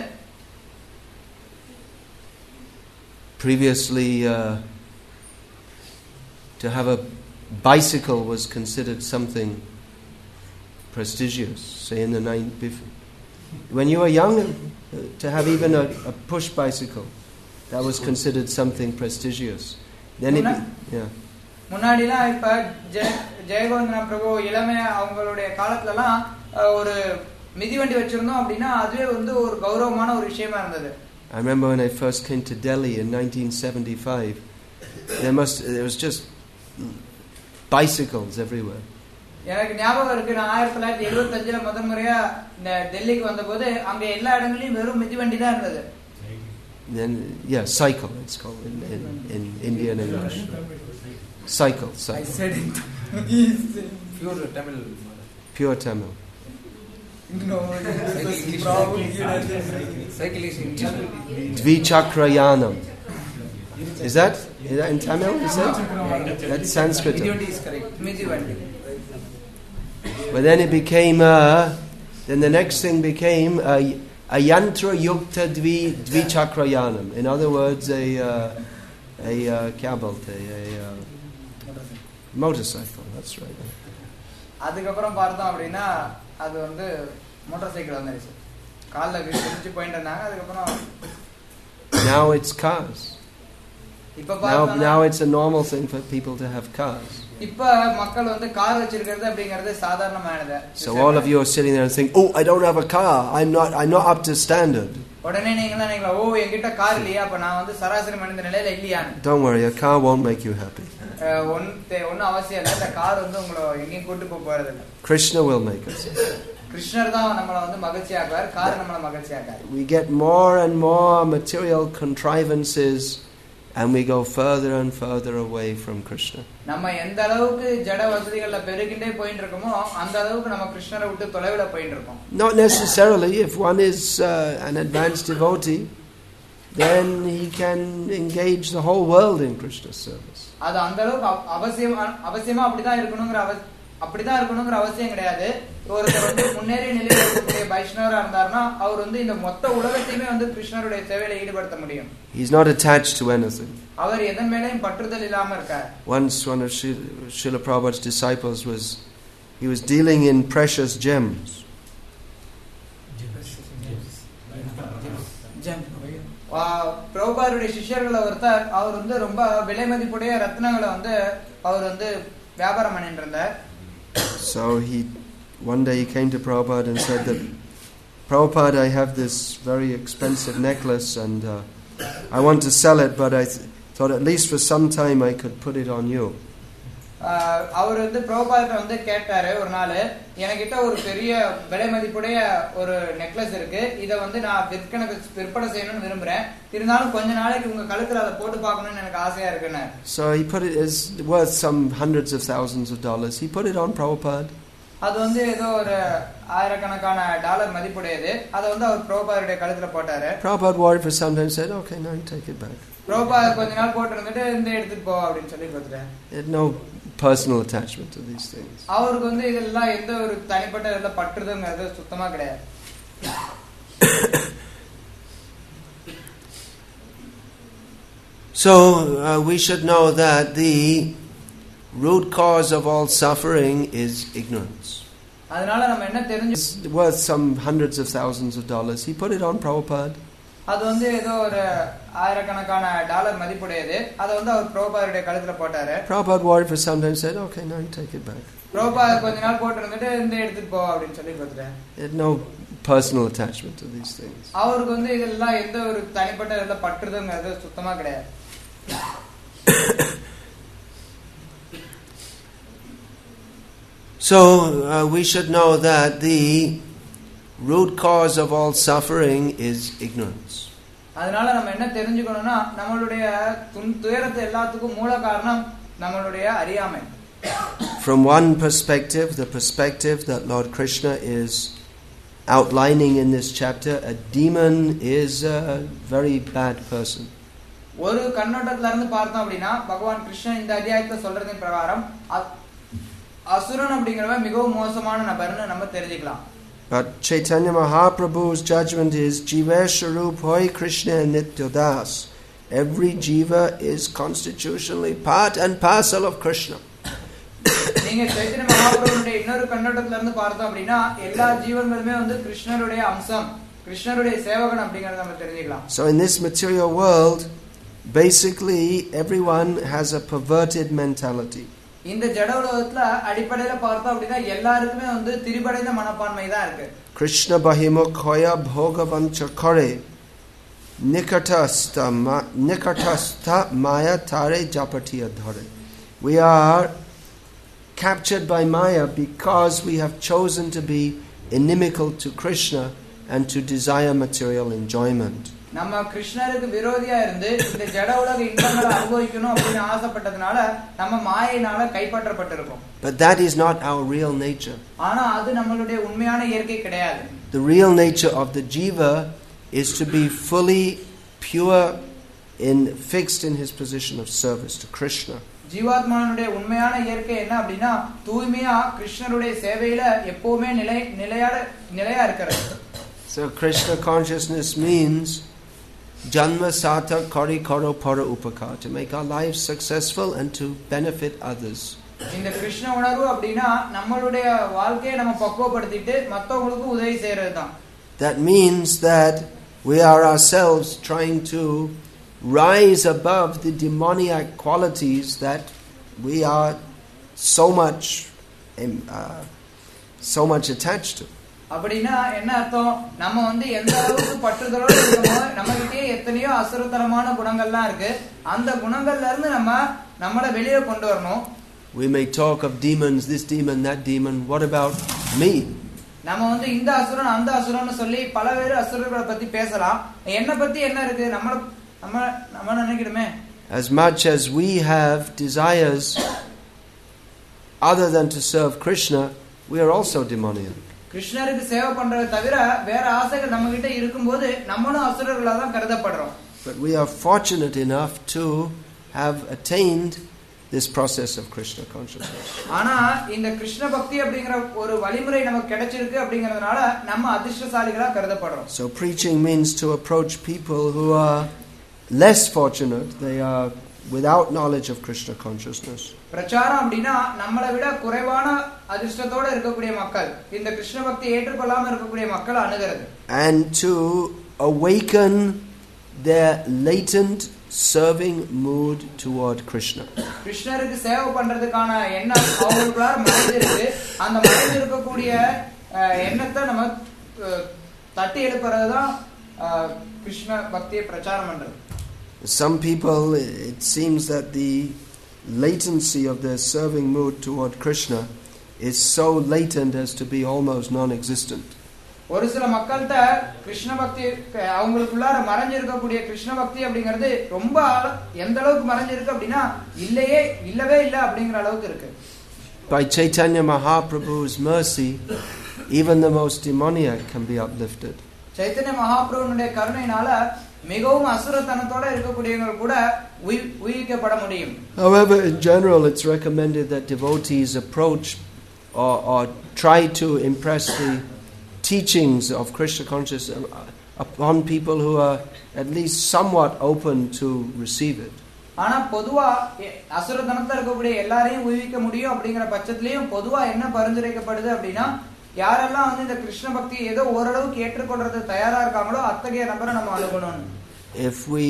Previously to have a bicycle was considered something prestigious, say in the when you were young, to have even a push bicycle, that was considered something prestigious. Then முன்னாடிலாம் இப்ப ஜெயகோவிந்தன பிரபு இளமை அவங்களுடைய காலத்துலலாம் ஒரு மிதிவண்டி வச்சிருந்தோம் அப்படின்னா அதுவே வந்து ஒரு கௌரவமான ஒரு விஷயமா இருந்தது. I remember when I first came to Delhi in 1975, there was just bicycles everywhere. எனக்கு ஞாபகம் இருக்கு, நான் 1975ல முதல் முறையா இந்த டெல்லிக்கு வந்தபோது அங்க எல்லா இடங்களிலும் வெறும் மிதிவண்டி தான் இருந்தது. Then cycle it's called in Indian English. Cycle. I said it. Pure Tamil. No, cycle is in Dvichakrayanam. Is that in Tamil? Is that? That's Sanskrit. Midivandi is correct. Midivandi. But then it became then the next thing became a yantra yukta dvichakrayanam. In other words, a motorcycle. That's right. அதுக்கப்புறம் பார்த்தோம் அப்படின்னா அது வந்து motor cycle வந்துருச்சு. கால்ல விரிச்சு போயிட்டு இருந்தாங்க. அதுக்கப்புறம் now it's cars. Now it's a normal thing for people to have cars. இப்ப மக்கள் வந்து கார் வச்சிருக்கிறது அப்படிங்கிறது சாதாரணமானது. So all of you are sitting there and saying, "Oh, I don't have a car. I'm not up to standard." உடனே நீங்களா ஓ என்கிட்ட car இல்லையா, அப்ப நான் வந்து சராசரி மனித நிலையில இல்லையா? Don't worry, a car won't make you happy. ஒன்னு அவசியம் இல்லை, இந்த கார் வந்து உங்களை எங்கேயும் கூட்டு போறது இல்லை. Krishna will make us. கிருஷ்ணர் தான் நம்மளை வந்து மகிழ்ச்சியாக்குவார், கார் நம்மளை மகிழ்ச்சியாக்காது. We get more and more material contrivances and we go further and further away from Krishna. நம்ம எந்த அளவுக்கு ஜட வசதிகள்ல பெருகிட்டே போயிட்டு இருக்கோமோ அந்த அளவுக்கு நம்ம கிருஷ்ணரை விட்டு தொலைவுல போயிட்டு இருக்கோம். Not necessarily. If one is an advanced devotee, then he can engage the whole world in Krishna's service. அது அந்த அளவுக்கு அவசியமா அப்படிதான் இருக்கணுங்கிற அவசியம் கிடையாது. ஒருத்தர் வந்து முன்னேறிய நிலையில் இருக்கக்கூடிய வைஷ்ணவரா இருந்தாருன்னா அவர் வந்து இந்த மொத்த உலகத்தையுமே வந்து கிருஷ்ணருடைய சேவையில ஈடுபடுத்த முடியும். He is not attached to anything. அவர் எதன் மேலேயும் பற்றுதல் இல்லாம இருக்கார். Once one of Srila Prabhupada's disciples was dealing in precious gems. பிரபுபாதுடைய சிஷ்யர்கள் ஒருத்தர் அவர் வந்து ரொம்ப விலை மதிப்புடைய ரத்னங்களை வந்து அவர் வந்து வியாபாரம் பண்ணிட்டு இருந்தார். So one day he came to Prabhupada and said that, Prabhupada, I have this very expensive necklace and I want to sell it, but I thought at least for some time I could put it on you. அவர் வந்து பிரபுபாதத்தை வந்து கேட்டாரு ஒரு நாள், என்கிட்ட ஒரு பெரிய விலை மதிப்புடைய ஒரு நெக்லஸ் இருக்கு, இதை வந்து நான் விற்பனை செய்யணும்னு விரும்புறேன், இருந்தாலும் கொஞ்ச நாளைக்கு உங்க கழுத்துல அதை போட்டு பார்க்கணும்னு எனக்கு ஆசையா இருக்குன்னு. So he put it as worth some hundreds of thousands of dollars. He put it on Prabhupada. அது வந்து ஏதோ ஒரு ஆயிரக்கணக்கான டாலர் மதிப்புடையது, அதை வந்து அவர் பிரபுபாதுடைய கழுத்துல போட்டாரு. Prabhupada worried for some time, said, okay, now you take it back. Prabhupada கொஞ்ச நாள் போட்டு இருந்துட்டு இந்த எடுத்துட்டு போ அப்படின்னு சொல்லி கொடுத்துட்டேன். He had no personal attachment to these things. அவருக்கு வந்து இதெல்லாம் எந்த ஒரு தனிப்பட்ட இதெல்லாம் பற்றுதுங்கிறது சுத்தமா கிடையாது. So we should know that the root cause of all suffering is ignorance. அதனால நம்ம என்ன தெரிஞ்சு, It's worth some hundreds of thousands of dollars. He put it on Prabhupada. அது வந்து ஏதோ ஒரு ஆயிரக்கணக்கான டாலர் மதிப்புடையது, அதை வந்து அவர் பிரபுபாதுடைய கழுத்துல போட்டாரு. Prabhupada worried for some time, said, okay, now you take it back. Prabhupada கொஞ்ச நாள் போட்டு இருந்துட்டு இந்த எடுத்துட்டு போ அப்படின்னு சொல்லி கொடுத்துட்டேன். He had no personal attachment to these things. அவருக்கு வந்து இதெல்லாம் எந்த ஒரு தனிப்பட்ட இதெல்லாம் பற்றுதுங்கிறது சுத்தமா கிடையாது. So we should know that the root cause of all suffering is ignorance. அதனால நம்ம என்ன தெரிஞ்சுக்கணும்னா நம்மளுடைய துயரத்தை எல்லாத்துக்கும் மூல காரணம் நம்மளுடைய அறியாமை. From one perspective, the perspective that Lord Krishna is outlining in this chapter, a demon is a very bad person. ஒரு கண்ணோட்டத்துல இருந்து பார்த்தோம் அப்படின்னா பகவான் கிருஷ்ணன் இந்த அத்தியாயத்தை சொல்றதின் பிரகாரம் அசுரன் அப்படிங்கிறவன் மிகவும் மோசமான நபர்னு நம்ம தெரிஞ்சுக்கலாம். But Chaitanya Mahaprabhu's judgment is Jiva Sharup Hoy Krishna Nityadas. Every jiva is constitutionally part and parcel of Krishna. நீங்க சைத்தன்ய மகாபிரபுடைய இன்னொரு கண்ணோட்டத்துல இருந்து பார்த்தோம் அப்படின்னா எல்லா ஜீவன்களுமே வந்து கிருஷ்ணருடைய அம்சம், கிருஷ்ணருடைய சேவகன் அப்படிங்கறத நம்ம தெரிஞ்சுக்கலாம். So in this material world, basically everyone has a perverted mentality. இந்த ஜட உலகத்துல அடிப்படையில பார்த்தோம் அப்படின்னா எல்லாருக்குமே வந்து திரிபடைந்த மனப்பான்மை தான் இருக்கு. Krishna bahimukhoya bhogavancha kare nikatastha maya tare japatiya dhare. We are captured by Maya because we have chosen to be inimical to Krishna and to desire material enjoyment. நம்ம கிருஷ்ணருக்கு விரோதியா இருந்து இந்த ஜட உலக இன்பங்களை அனுபவிக்கணும் அப்படின்னு ஆசைப்பட்டதனால நம்ம மாயையினால கைப்பற்றப்பட்டிருக்கோம். But that is not our real nature. ஆனா அது நம்மளுடைய உண்மையான இயற்கை கிடையாது. The real nature of the jiva is to be fully pure fixed in his position of service to Krishna. ஜீவாத்மானுடைய உண்மையான இயற்கை என்ன அப்படின்னா தூய்மையா கிருஷ்ணருடைய சேவையில எப்பவுமே நிலையா இருக்கிறது. So Krishna consciousness means Janma Sata Kari Karo Para Upakar, to make our lives successful and to benefit others. இந்த கிருஷ்ண உணர்வு அப்படின்னா நம்மளுடைய வாழ்க்கையை நம்ம பக்குவப்படுத்திட்டு மற்றவங்களுக்கு உதவி செய்யறதுதான். That means that we are ourselves trying to rise above the demoniac qualities that we are so much attached to. அப்படின்னா என்ன அர்த்தம், நம்ம வந்து எந்த அளவுக்கு பற்றுதலோடு இருக்கோமோ நம்ம கிட்டே எத்தனையோ அசுரத்தரமான குணங்கள்லாம் இருக்கு, அந்த குணங்கள்ல இருந்து நம்மளை வெளியே கொண்டு வரணும். We may talk of demons, this demon, that demon. What about me? நம்ம வந்து இந்த அசுரன் அந்த அசுரன்னு சொல்லி பலவேறு அசுரர்களை பத்தி பேசலாம். என்ன பத்தி என்ன இருக்கு, நம்ம நினைக்கிறோமே. As much as we have desires other than to serve Krishna, we are also demoniac. கிருஷ்ணருக்கு சேவை பண்றதை தவிர வேற ஆசைகள் நம்ம கிட்ட இருக்கும்போது நம்மளும் அசுரர்களா தான் கருதப்படுறோம். but we are fortunate enough to have attained this process of Krishna consciousness. ஆனா இந்த கிருஷ்ண பக்தி அப்படிங்கற ஒரு வழிமுறை நமக்கு கிடைச்சிருக்கு அப்படிங்கறதுனால நம்ம அதிர்ஷ்டசாலிகளா கருதப்படுறோம். So preaching means to approach people who are less fortunate, they are without knowledge of Krishna consciousness. பிரச்சாரம் அப்படினா நம்மளை விட குறைவான அதிர்ஷ்டத்தோட இருக்கக்கூடிய மக்கள், இந்த கிருஷ்ண பக்தியை ஏற்றுக்கொள்ளாம இருக்கக்கூடிய மக்களை அணுகிறது. And to awaken their latent serving mood toward Krishna. கிருஷ்ணருக்கு சேவை பண்றதுக்கான எண்ணம் அவங்களுக்குள்ள மறைஞ்சிருக்கு. அந்த மறைஞ்சிருக்கக்கூடிய எண்ணத்தை நம்ம தட்டி எழுப்புறதுதான் கிருஷ்ண பக்தியை பிரச்சாரம் பண்றது. Some people, it seems that the latency of their serving mood toward Krishna is so latent as to be almost non-existent. ஒரு சில மக்கள்கிட்ட கிருஷ்ண பக்தி அவங்களுக்குள்ளார மறைஞ்சிருக்கக்கூடிய கிருஷ்ண பக்தி அப்படிங்கிறது ரொம்ப எந்த அளவுக்கு மறைஞ்சிருக்கு அப்படின்னா இல்லவே இல்லை அப்படிங்கிற அளவுக்கு இருக்கு. By Chaitanya Mahaprabhu's mercy, even the most demoniac can be uplifted. Chaitanya மகாபிரபுனுடைய கருணையினால மிகவும் அசுரத்தனத்தோட இருக்கக்கூடியவங்க கூட உயிர்க்கப்பட முடியும். However, in general, it's recommended that devotees approach or try to impress the teachings of Krishna consciousness upon people who are at least somewhat open to receive it. ஆனா பொதுவா அசுரத்தனத்துல இருக்கக்கூடிய எல்லாரையும் உயிர்க்க முடியும் அப்படிங்கிற பட்சத்திலையும் பொதுவா என்ன பரிந்துரைக்கப்படுது அப்படின்னா யாரெல்லாம் வந்து இந்த கிருஷ்ண பக்தி ஏதோ ஓரளவுக்கு ஏற்றுக்கொள்றது தயாரா இருக்காங்களோ அத்தகைய நபரை நம்ம அணுகணும். If we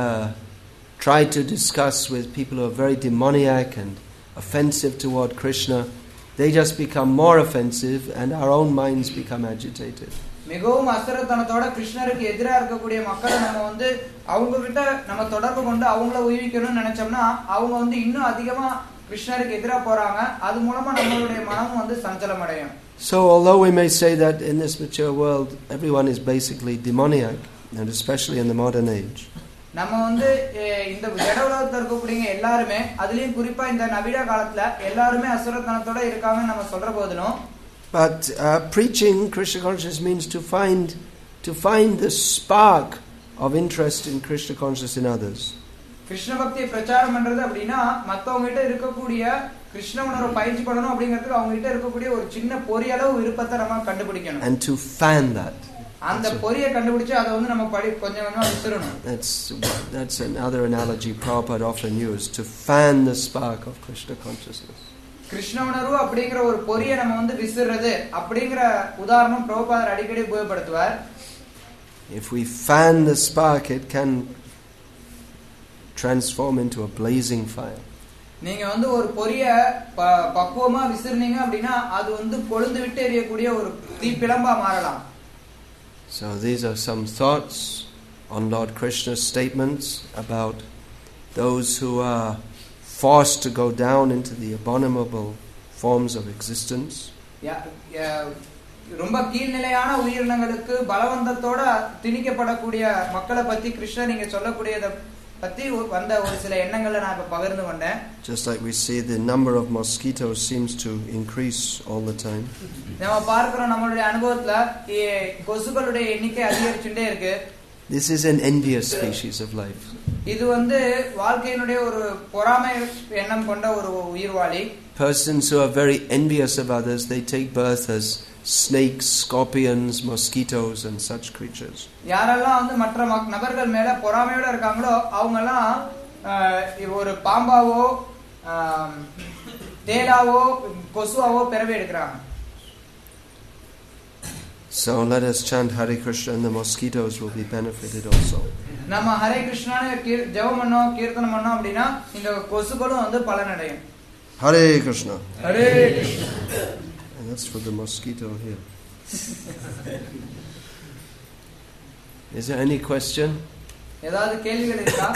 try to discuss with people who are very demoniac and offensive toward Krishna, they just become more offensive and our own minds become agitated. மிகவும் அசுரத்தனத்தோட கிருஷ்ணருக்கு எதிரா இருக்கக்கூடிய மக்களை நம்ம வந்து அவங்க கிட்ட நம்ம தொடர்பு கொண்டு அவங்கள உயிர்க்கணும்னு நினைச்சோம்னா அவங்க வந்து இன்னும் அதிகமா கிருஷ்ணருக்கு எதிரா போறாங்க. அது மூலமா நம்மளுடைய மனமும் வந்து சஞ்சலம் அடையும். So although we may say that in this mature world everyone is basically demoniac, and especially in the modern age, நம்ம வந்து இந்த ஜட உலகத்துல இருக்கக்கூடிய எல்லாருமே அதுலயும் குறிப்பா இந்த நவீன காலத்துல எல்லாருமே அசுரத்தனத்தோட இருக்காங்கன்னு நம்ம சொல்ற போதிலும், but preaching Krishna consciousness means to find the spark of interest in Krishna consciousness in others. Krishna பக்தியை பிரச்சாரம் பண்றது அப்படின்னா மத்தவங்க கிட்ட இருக்கக்கூடிய கிருஷ்ண உணர்வை பயிற்சி பண்ணணும் அப்படிங்கிறதுக்கு அவங்க கிட்ட இருக்கக்கூடிய ஒரு சின்ன பொறியளவு விருப்பத்தை நம்ம கண்டுபிடிக்கணும். And to fan that. அந்த பொறியை கண்டுபிடிச்சு அதை வந்து நம்ம கொஞ்சம் கொஞ்சமா விசிறணும். That's another analogy Prabhupada often used, to fan the spark of Krishna consciousness. Krishna உணர்வு அப்படிங்கிற ஒரு பொறியை நம்ம வந்து விசிறது அப்படிங்கிற உதாரணம் பிரபுபாதர் அடிக்கடி உபயோகப்படுத்துவார். If we fan the spark, it can transform into a blazing fire. நீங்க வந்து ஒரு பொரிய பக்குவமா விசிறீங்க அப்படின்னா அது வந்து கொழுந்து விட்டு எரியக்கூடிய ஒரு தீப்பிழம்பா மாறலாம். So these are some thoughts on Lord Krishna's statements about those who are forced to go down into the abominable forms of existence. ரொம்ப கீழ்நிலையான உயிரினங்களுக்கு பலவந்தத்தோட திணிக்கப்படக்கூடிய மக்களை பத்தி கிருஷ்ணர் நீங்க சொல்லக்கூடியதை பத்தி வந்த ஒரு சில எண்ணங்களை நான் இப்ப பகிர்ந்து கொண்டேன். Just like we see, the number of mosquitoes seems to increase all the time. நம்ம பார்க்கிறோம் நம்மளுடைய அனுபவத்துல கொசுக்களுடைய எண்ணிக்கை அதிகரிச்சுட்டே இருக்கு. This is an envious species of life. இது வந்து வாழ்க்கையினுடைய ஒரு பொறாமை எண்ணம் கொண்ட ஒரு உயிர்வாளி. Persons who are very envious of others, they take birth as snakes, scorpions, mosquitoes and such creatures. யாரெல்லாம் வந்து மற்ற நபர்கள் மேல பொறாமையோட இருக்காங்களோ அவங்க எல்லாம் ஒரு பாம்பாவோ தேளாவோ கொசுவாவோ பிறவி எடுக்கிறாங்க. So let us chant Hare Krishna and the mosquitoes will be benefited also. நம்ம ஹரே கிருஷ்ணான்னு ஜெபம் பண்ணோம் கீர்த்தனம் பண்ணோம் அப்படின்னா இந்த கொசுக்களும் வந்து பலனடையும். Hare Krishna. Hare Krishna. And that's for the mosquito here. Is there any question? ஏதாவது கேள்விகள் இருக்கா?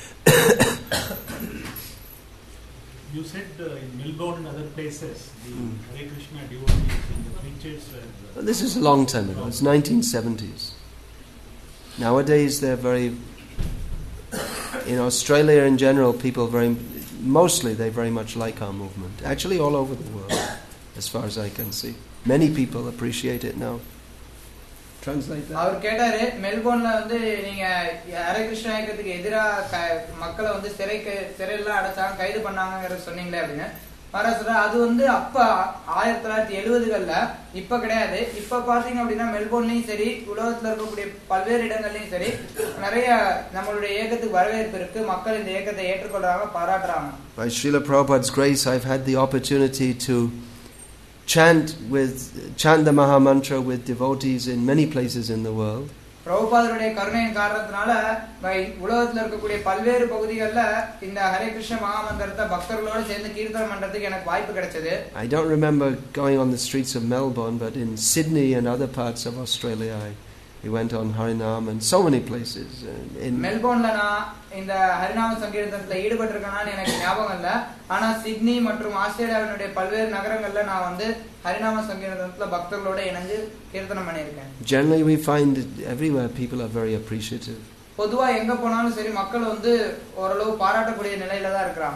You said in Melbourne and other places, the Hare Krishna devotees and the preachers were... This is a long time ago. It's 1970s. Nowadays they're very... In Australia in general, people mostly they very much like our movement. Actually all over the world, as far as I can see. Many people appreciate it now. translate that? அவர் கேட்டாரு மெல்போர்ன்ல வந்து நீங்க ஹரே கிருஷ்ணா இயக்கத்துக்கு எதிரா மக்களை வந்து சிறையெல்லாம் அடைச்சாங்க, கைது பண்ணாங்கங்கறத சொன்னீங்களே அப்படின்னு. அது வந்து அப்ப 1970கள்ல, இப்ப கிடையாது. இப்ப பாத்தீங்க அப்படின்னா மெல்போர்ன்லயும் சரி, உலகத்துல இருக்கக்கூடிய பல்வேறு இடங்கள்லயும் சரி, நிறைய நம்மளுடைய இயக்கத்துக்கு வரவேற்பு இருக்கு. மக்கள் இந்த இயக்கத்தை ஏற்றுக்கொள்றாங்க, பாராட்டுறாங்க. By Srila Prabhupada's grace, I've had the opportunity to chant the Maha Mantra with devotees in many places in the world. பிரபுபாதருடைய கருணையின் காரணத்தினால உலகத்துல இருக்கக்கூடிய பல்வேறு பகுதிகளில இந்த ஹரே கிருஷ்ண மகாமந்திரத்தை பக்தர்களோட சேர்ந்து கீர்த்தனம் பண்றதுக்கு எனக்கு வாய்ப்பு கிடைச்சது. I don't remember going on the streets of Melbourne, but in Sydney and other parts of Australia we went on Harinam and so many places. மெல்போர்ன்ல நான் இந்த ஹரிநாம சங்கீர்த்தனத்துல ஈடுபட்டிருக்கேனான்னு எனக்கு ஞாபகம் இல்ல. ஆனா சிட்னி மற்றும் ஆஸ்திரேலியாவினுடைய பல்வேறு நகரங்கள்ல நான் வந்து ஹரிநாம சங்கீர்த்தனத்துல பக்தர்களோட இணைஞ்சு கீர்த்தனம் பண்ணியிருக்கேன். Generally we find everywhere people are very appreciative. பொதுவா எங்க போனாலும் சரி மக்கள் வந்து ஓரளவு பாராட்டக்கூடிய நிலையில தான் இருக்காங்க.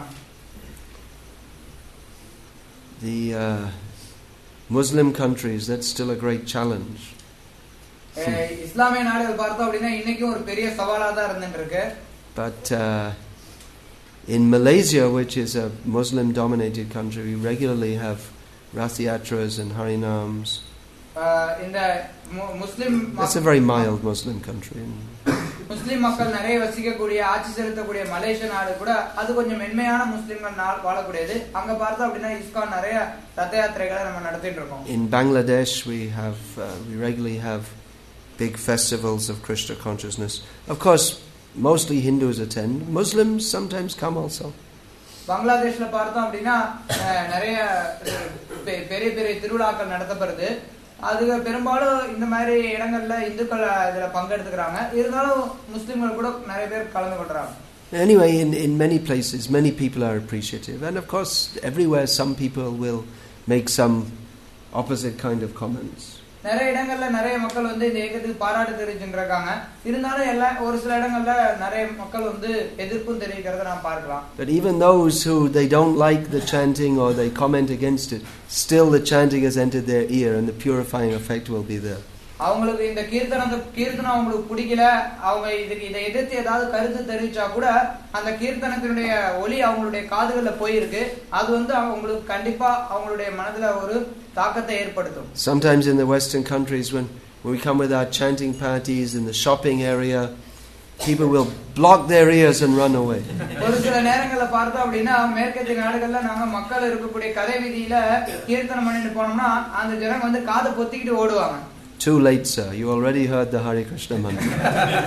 The Muslim countries, that's still a great challenge. இஸ்லாமிய நாடுகள் பார்த்தோம் அப்படின்னா இன்னைக்கும் ஒரு பெரிய சவாலா தான் இருந்துட்டு இருக்கு. But in Malaysia, which is a Muslim dominated country, we regularly have Rath Yatras and Harinams. இந்த முஸ்லிம், it's a very mild Muslim country. முஸ்லிம் மக்கள் நிறைய வசிக்கக்கூடிய, ஆட்சி செலுத்தக்கூடிய மலேசியா நாடு கூட அது கொஞ்சம் மென்மையான முஸ்லிம்கள் வாழக்கூடியது. அங்க பார்த்தோம் அப்படின்னா இஸ்கான் நிறைய ரத யாத்திரைகளை நம்ம நடத்திட்டு இருக்கோம். In Bangladesh, we regularly have big festivals of Krishna consciousness. Of course, mostly Hindus attend. Muslims sometimes come also. பங்களாதேஷ்ல பார்த்தோம் அப்படின்னா நிறைய பெரிய பெரிய திருவிழாக்கள் நடத்தப்படுது. அது பெரும்பாலும் இந்த மாதிரி இடங்கள்ல இந்துக்கள் இதுல பங்கெடுத்துக்கிறாங்க. இருந்தாலும் முஸ்லிம்கள் கூட நிறைய பேர் கலந்து கொள்றாங்க. Anyway, in many places, many people are appreciative. And of course, everywhere some people will make some opposite kind of comments. நிறைய இடங்கள்ல நிறைய மக்கள் வந்து இந்த இயக்கத்துக்கு பாராட்டு தெரிவிச்சுருக்காங்க. இருந்தாலும் ஒரு சில இடங்கள்ல நிறைய மக்கள் வந்து எதிர்ப்பும் தெரிவிக்கிறத நாம் பார்க்கலாம். But even those who they don't like the chanting or they comment against it, still the chanting has entered their ear and the purifying effect will be there. அவங்களுக்கு இந்த கீர்த்தனம் அவங்களுக்கு பிடிக்கல, அவங்க இதை எதிர்த்து ஏதாவது கருத்து தெரிவிச்சா கூட அந்த கீர்த்தனத்தினுடைய ஒலி அவங்களுடைய காதுகள்ல போயிருக்கு. அது வந்து அவங்களுக்கு கண்டிப்பா அவங்களுடைய மனதுல ஒரு தாக்கத்தை ஏற்படுத்தும். Sometimes in the Western countries, when we come with our chanting parties in the shopping area, people will block their ears and run away. ஒரு சில நேரங்கள்ல பார்த்தோம் அப்படின்னா மேற்கத்திய நாடுகள்ல நாங்க மக்கள் இருக்கக்கூடிய கடை வீதியில கீர்த்தனம் பண்ணிட்டு போனோம்னா அந்த ஜனங்க வந்து காதை பொத்திக்கிட்டு ஓடுவாங்க. Too late, sir. You already heard the Hare Krishna mantra.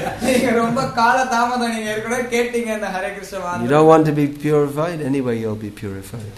You don't want to be purified? Anyway, you'll be purified.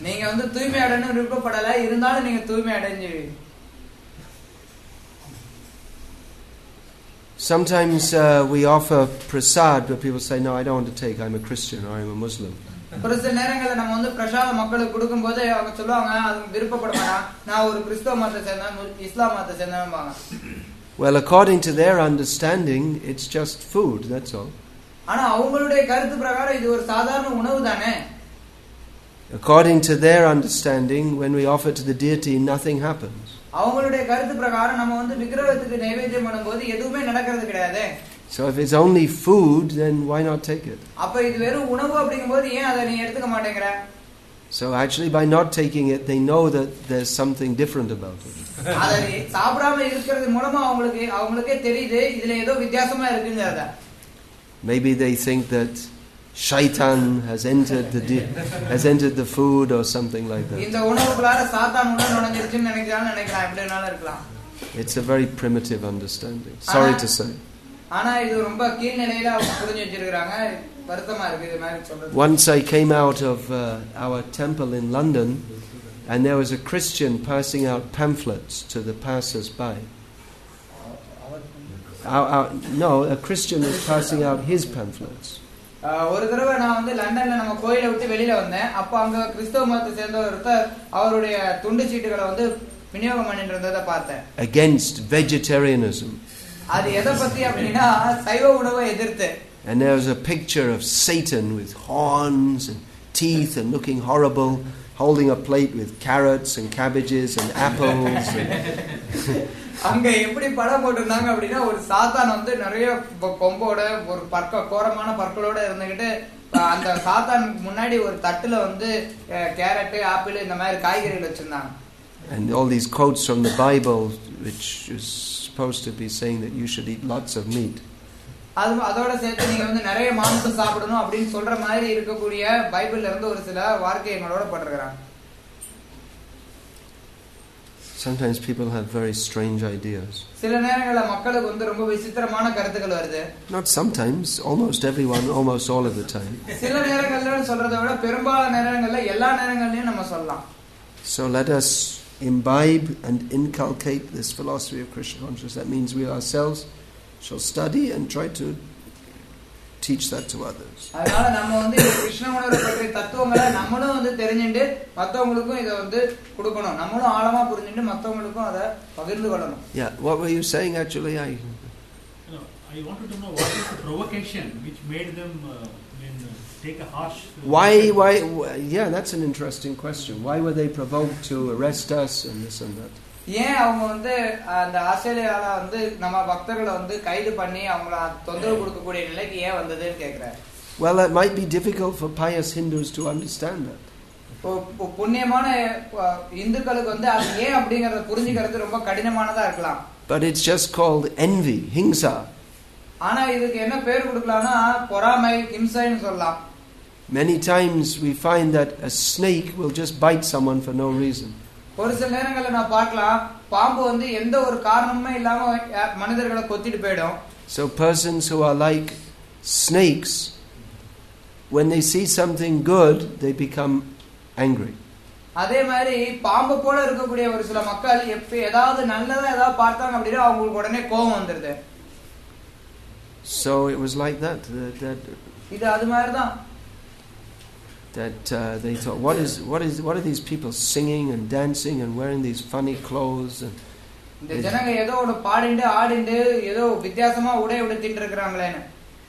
Sometimes we offer prasad, but people say, no, I don't want to take. I'm a Christian or I'm a Muslim. ஒரு சில நேரங்கள்ல நம்ம வந்து பிரசாத மக்களுக்கு கொடுக்கும்போது அவங்க சொல்லுவாங்க அது விருப்பப்பட மாட்டாங்க, நான் ஒரு கிறிஸ்தவ மதத்தை சேர்ந்தவன், இஸ்லாம் மதத்தை சேர்ந்தவன்பாங்க. Well, according to their understanding, it's just food, that's all. ஆனா அவங்களுடைய கருத்து பிரகாரம் இது ஒரு சாதாரண உணவு தானே. According to their understanding, when we offer to the deity, nothing happens. அவங்களுடைய கருத்து பிரகாரம் நம்ம வந்து விக்கிரகத்துக்கு நைவேத்தியம் பண்ணும்போது எதுவுமே நடக்கிறது கிடையாது. So if it's only food, then why not take it? அப்ப இது வெறும் உணவு அப்படிங்கும்போது ஏன் அதை நீ எடுத்துக்க மாட்டேங்கற? So actually by not taking it, they know that there's something different about it. அதை சாப்பிடாம இருக்கிறது மூலமா அவங்களுக்கே தெரியுது இதுல ஏதோ வித்தியாசமா இருக்குங்கறத. Maybe they think that Shaitan has entered the food or something like that. இந்த உணவுக்குள்ளார சாத்தான் உள்ள நுழைஞ்சிருச்சுன்னு நினைக்கிறாங்க எப்படினால இருக்கலாம். It's a very primitive understanding. Sorry to say. ஆனா இது ரொம்ப கீழ் நிலையில அவங்க புரிஞ்சு வச்சிருக்காங்க. வருத்தமா இருக்கு இது மாதிரி சொல்றது. Once I came out of our temple in London and there was a Christian passing out pamphlets to the passers-by. No, a Christian was passing out his pamphlets. ஒரு தடவை நான் வந்து லண்டன்ல நம்ம கோயிலை விட்டு வெளியில வந்தேன். அப்ப அங்க கிறிஸ்தவ மதத்தை சேர்ந்த ஒருத்தர் அவருடைய துண்டு சீட்டுகளை வந்து விநியோகம் பண்ணிட்டு இருந்ததை பார்த்தேன். Against vegetarianism. அது எதை பத்தி அப்படின்னா சைவ உணவை எதிர்த்து. And there was a picture of Satan with horns and teeth and looking horrible, holding a plate with carrots and cabbages and apples. அங்க எப்படி படம் போட்டிருந்தாங்க அப்படின்னா ஒரு சாத்தான் வந்து நிறைய கொம்போட ஒரு கோரமான பற்களோட இருந்துகிட்டு அந்த சாத்தான் முன்னாடி ஒரு தட்டுல வந்து கேரட் ஆப்பிள் இந்த மாதிரி காய்கறிகள் வச்சிருந்தாங்க. And all these quotes from the Bible which is supposed to be saying that you should eat lots of meat. அதோட சேர்த்து நீங்க வந்து நிறைய மாംசம் சாப்பிடணும் அப்படின்னு சொல்ற மாதிரி இருக்கக்கூடிய பைபிள்ல இருந்து ஒரு சில வார்த்தைகளோட போட்டிருக்காங்க. Sometimes people have very strange ideas. சில நேரங்கள்ல மக்களுக்கு வந்து ரொம்ப விசித்திரமான கருத்துக்கள் வருது. Not sometimes, almost everyone, almost all of the time. சில நேரங்கள்ல சொல்றதை விட பெரும்பாலான நேரங்கள்ல எல்லா நேரங்கள்லயும் நம்ம சொல்லலாம். So let us imbibe and inculcate this philosophy of Krishna consciousness. That means we ourselves shall study and try to teach that to others. அதனால நம்ம வந்து கிருஷ்ண உணர்வை பற்றிய தத்துவங்களை நம்மளும் வந்து தெரிஞ்சிட்டு மத்தவங்களுக்கும் இத வந்து கொடுக்கணும். நம்மளும் ஆழமா புரிஞ்சிட்டு மத்தவங்களுக்கும் அத பகிர்ந்து கொள்ளணும். Yeah, what were you saying actually? I wanted to know what is the provocation which made them take a harsh why yeah, that's an interesting question. Why were they provoked to arrest us and this and that? ஏன் அவங்க வந்து அந்த ஆஸ்திரேலியால வந்து நம்ம பக்தர்களை வந்து கைது பண்ணி அவங்கள தொந்தரவு கொடுக்கக்கூடிய நிலைக்கு ஏன் வந்ததுன்னு கேக்குறாரு. Well, it might be difficult for pious Hindus to understand that. புண்ணியமான இந்துக்களுக்கு வந்து அது ஏன் அப்படிங்கறத புரிஞ்சிக்கிறது ரொம்ப கடினமானதா இருக்கலாம். But it's just called envy, hingsa. ஆனா இதுக்கு என்ன பேர் கொடுக்கலாம்னா பொறாமை, ஹிம்சைன்னு சொல்லலாம். Many times we find that a snake will just bite someone for no reason. ஒரு சில நேரங்கள்ல நான் பார்க்கலாம் பாம்பு வந்து எந்த ஒரு காரணமுமே இல்லாம மனிதர்களை கொத்திட்டு போய்டும். So persons who are like snakes, when they see something good, they become angry. அதே மாதிரி பாம்பு போல இருக்கக்கூடிய ஒரு சில மக்கள் எப்ப ஏதாவது நல்லதா ஏதாவது பார்த்தாங்க அப்படினா அவங்களுக்கு உடனே கோபம் வந்துருது. So it was like that இது அது மாதிரி தான். That they thought, what are these people singing and dancing and wearing these funny clothes and இந்த ஜனங்க ஏதோ ஒரு பாடிண்டு ஆடிண்டு ஏதோ வித்தியாசமா உடை உடுத்திட்டு இருக்காங்களேன்னு.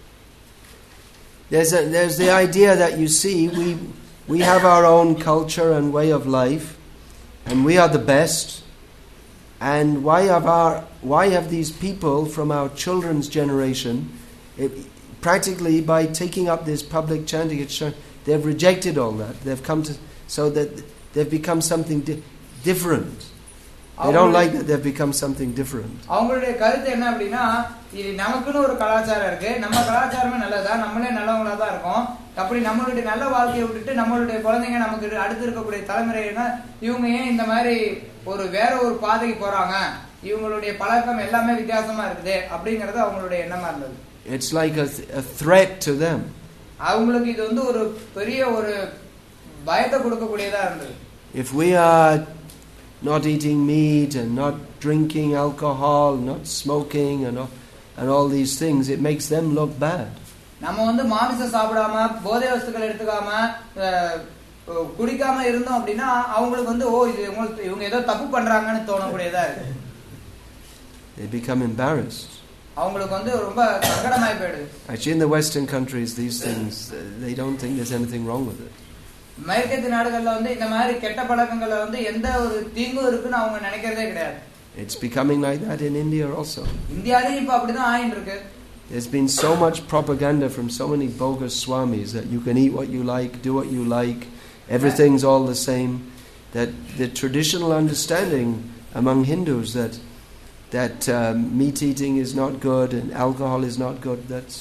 There's the idea that you see we have our own culture and way of life and we are the best, and why have these people from our children's generation practically by taking up this public chanting, they've rejected all that. They've come to so that they've become something different. They don't like that they've become something different. அவங்களுடைய கருத்து என்ன அப்படினா இது நமக்குன்னு ஒரு கலாச்சாரம் இருக்கு. நம்ம கலாச்சாரமே நல்லதா, நம்மளே நல்லவங்களா தான் இருக்கோம். அப்படி நம்மளுடைய நல்ல வாழ்க்கையை விட்டுட்டு நம்மளுடைய குழந்தைங்க நமக்கு அடுத்து இருக்கக்கூடிய தலைமுறைனா இவங்க ஏன் இந்த மாதிரி ஒரு வேற ஒரு பாதைக்கு போறாங்க? இவங்களுடைய பழக்கம் எல்லாமே வித்தியாசமா இருக்குது அப்படிங்கறது அவங்களுடைய எண்ணமா இருந்தது. It's like a threat to them. அவங்களுக்கு இது வந்து ஒரு பெரிய ஒரு பயத்தை கொடுக்கக்கூடியதா இருந்தது. If we are not eating meat and not drinking alcohol, not smoking and all these things, it makes them look bad. நம்ம வந்து மாமிசம் சாப்பிடாம போதை வஸ்துக்கள் எடுத்துக்காம குடிக்காம இருந்தோம் அப்படினா அவங்களுக்கு வந்து இவங்க ஏதோ தப்பு பண்றாங்கன்னு தோணக்கூடியதா இருக்கு. They become embarrassed. அவங்களுக்கு வந்து ரொம்ப சங்கடமாய் போயிடுது. Actually, in the Western countries, these things, they don't think there's anything wrong with it. மேற்கத்திய நாடுகள்ல வந்து இந்த மாதிரி கெட்ட பழக்கங்கள்ல வந்து எந்த ஒரு தீங்கும் இருக்குன்னு அவங்க நினைக்கிறதே கிடையாது. It's becoming like that in India also. இந்தியாலயும் இப்ப அப்படிதான் ஆயிட்டு இருக்கு. There's been so much propaganda from so many bogus swamis that you can eat what you like, do what you like, everything's all the same. That the traditional understanding among Hindus that meat eating is not good and alcohol is not good, that's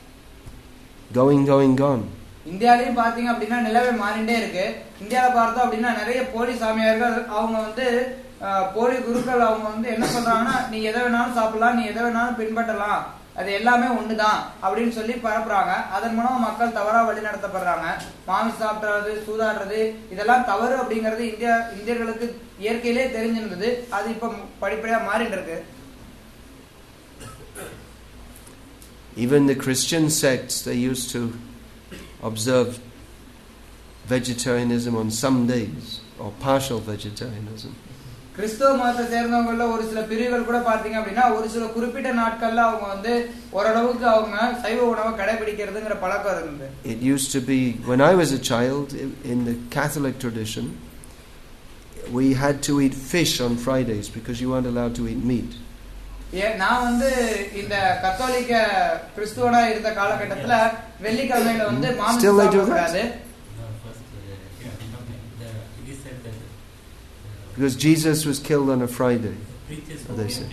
gone. இந்தியாலயும் பாத்தீங்க அப்படின்னா நிலவே மாறிண்டே இருக்கு. இந்தியால பார்த்தோம் அப்படின்னா நிறைய போலி சாமியார்கள் அவங்க வந்து போலி குருக்கள் அவங்க வந்து என்ன சொல்றாங்கன்னா நீ எதை வேணாலும் சாப்பிடலாம், நீ எதை வேணாலும் பின்பற்றலாம், அது எல்லாமே ஒண்ணுதான் அப்படின்னு சொல்லி பரப்புறாங்க. அதன் மூலமா மக்கள் தவறா வழி நடத்தப்படுறாங்க. மாமிசம் சாப்பிடுறது, சூதாடுறது இதெல்லாம் தவறு அப்படிங்கறது இந்தியர்களுக்கு இயற்கையிலே தெரிஞ்சிருந்தது. அது இப்ப படிப்படியா மாறிட்டு இருக்கு. Even the Christian sects, they used to observe vegetarianism on some days or partial vegetarianism. கிறிஸ்தவ மதத்தை சேர்ந்தவங்கள ஒரு சில பிரிவுகள் கூட பாத்தீங்க அப்படின்னா ஒரு சில குறிப்பிட்ட நாட்கள்ல அவங்க வந்து ஓரளவுக்கு அவங்க சைவ உணவை கடைபிடிக்கிறதுங்கற பழக்கம் இருந்தது. It used to be when I was a child in the Catholic tradition, we had to eat fish on Fridays because you weren't allowed to eat meat. நான் வந்து இந்த கத்தோலிக்க கிறிஸ்துவனா இருந்த காலகட்டத்துல வெள்ளிக்கிழமையில வந்து மாமிசம் சாப்பிடக்கூடாது. Because Jesus was killed on a Friday. They say.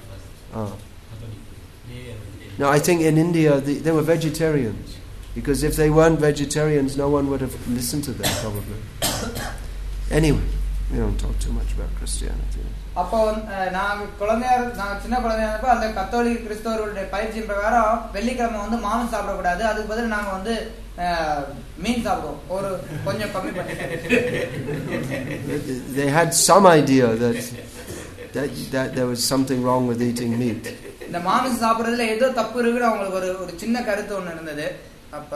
No, I think in India they were vegetarians. Because if they weren't vegetarians, no one would have listened to them probably. Anyway, we don't talk too much about Christianity. அப்போ நாங்க சின்ன குழந்தையா இருந்தப்ப அந்த கத்தோலிக்க கிறிஸ்தவர்களுடைய பயிற்சியின் பிரகாரம் வெள்ளிக்கிழமை வந்து மாமிசம் சாப்பிடக்கூடாது, அதுக்கு பதில் நாங்க வந்து மீன் சாப்பிடுவோம். ஒரு கொஞ்சம் கம்மி பண்ணி. They had some idea that there was something wrong with eating meat. இந்த மாமிசம் சாப்பிடுறதுல ஏதோ தப்பு இருக்குன்னு அவங்களுக்கு ஒரு சின்ன கருத்து ஒண்ணு இருந்தது. அப்ப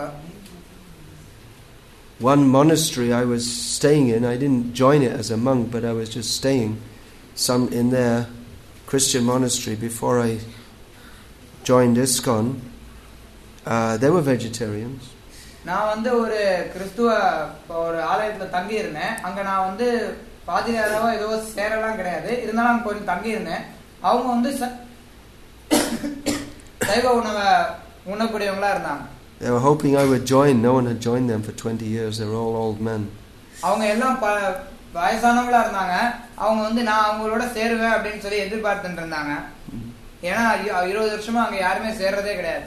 one monastery I was staying in, I didn't join it as a monk, but I was just staying some in their Christian monastery before I joined ISKCON. They were vegetarians. நான் வந்து ஒரு கிறிஸ்துவ ஒரு ஆலயத்துல தங்கி இருந்தேன். அங்க நான் வந்து பாதிரியாராவோ ஏதோ சேரலாம் கிடையாது, இருந்தாலும் அங்க கொஞ்சம் தங்கி இருந்தேன். அவங்க வந்து சைவ உணவை உண்ணக்கூடியவங்களா இருந்தாங்க. They were hoping I would join. No one had joined them for 20 years. They were all old men. அவங்க எல்லாம் வயசானவங்களா இருந்தாங்க. அவங்க வந்து நான் அவங்களோட சேருவேன் அப்படின்னு சொல்லி எதிர்பார்த்துட்டு இருந்தாங்க. ஏன்னா 20 வருஷமா அங்க யாருமே சேர்றதே கிடையாது.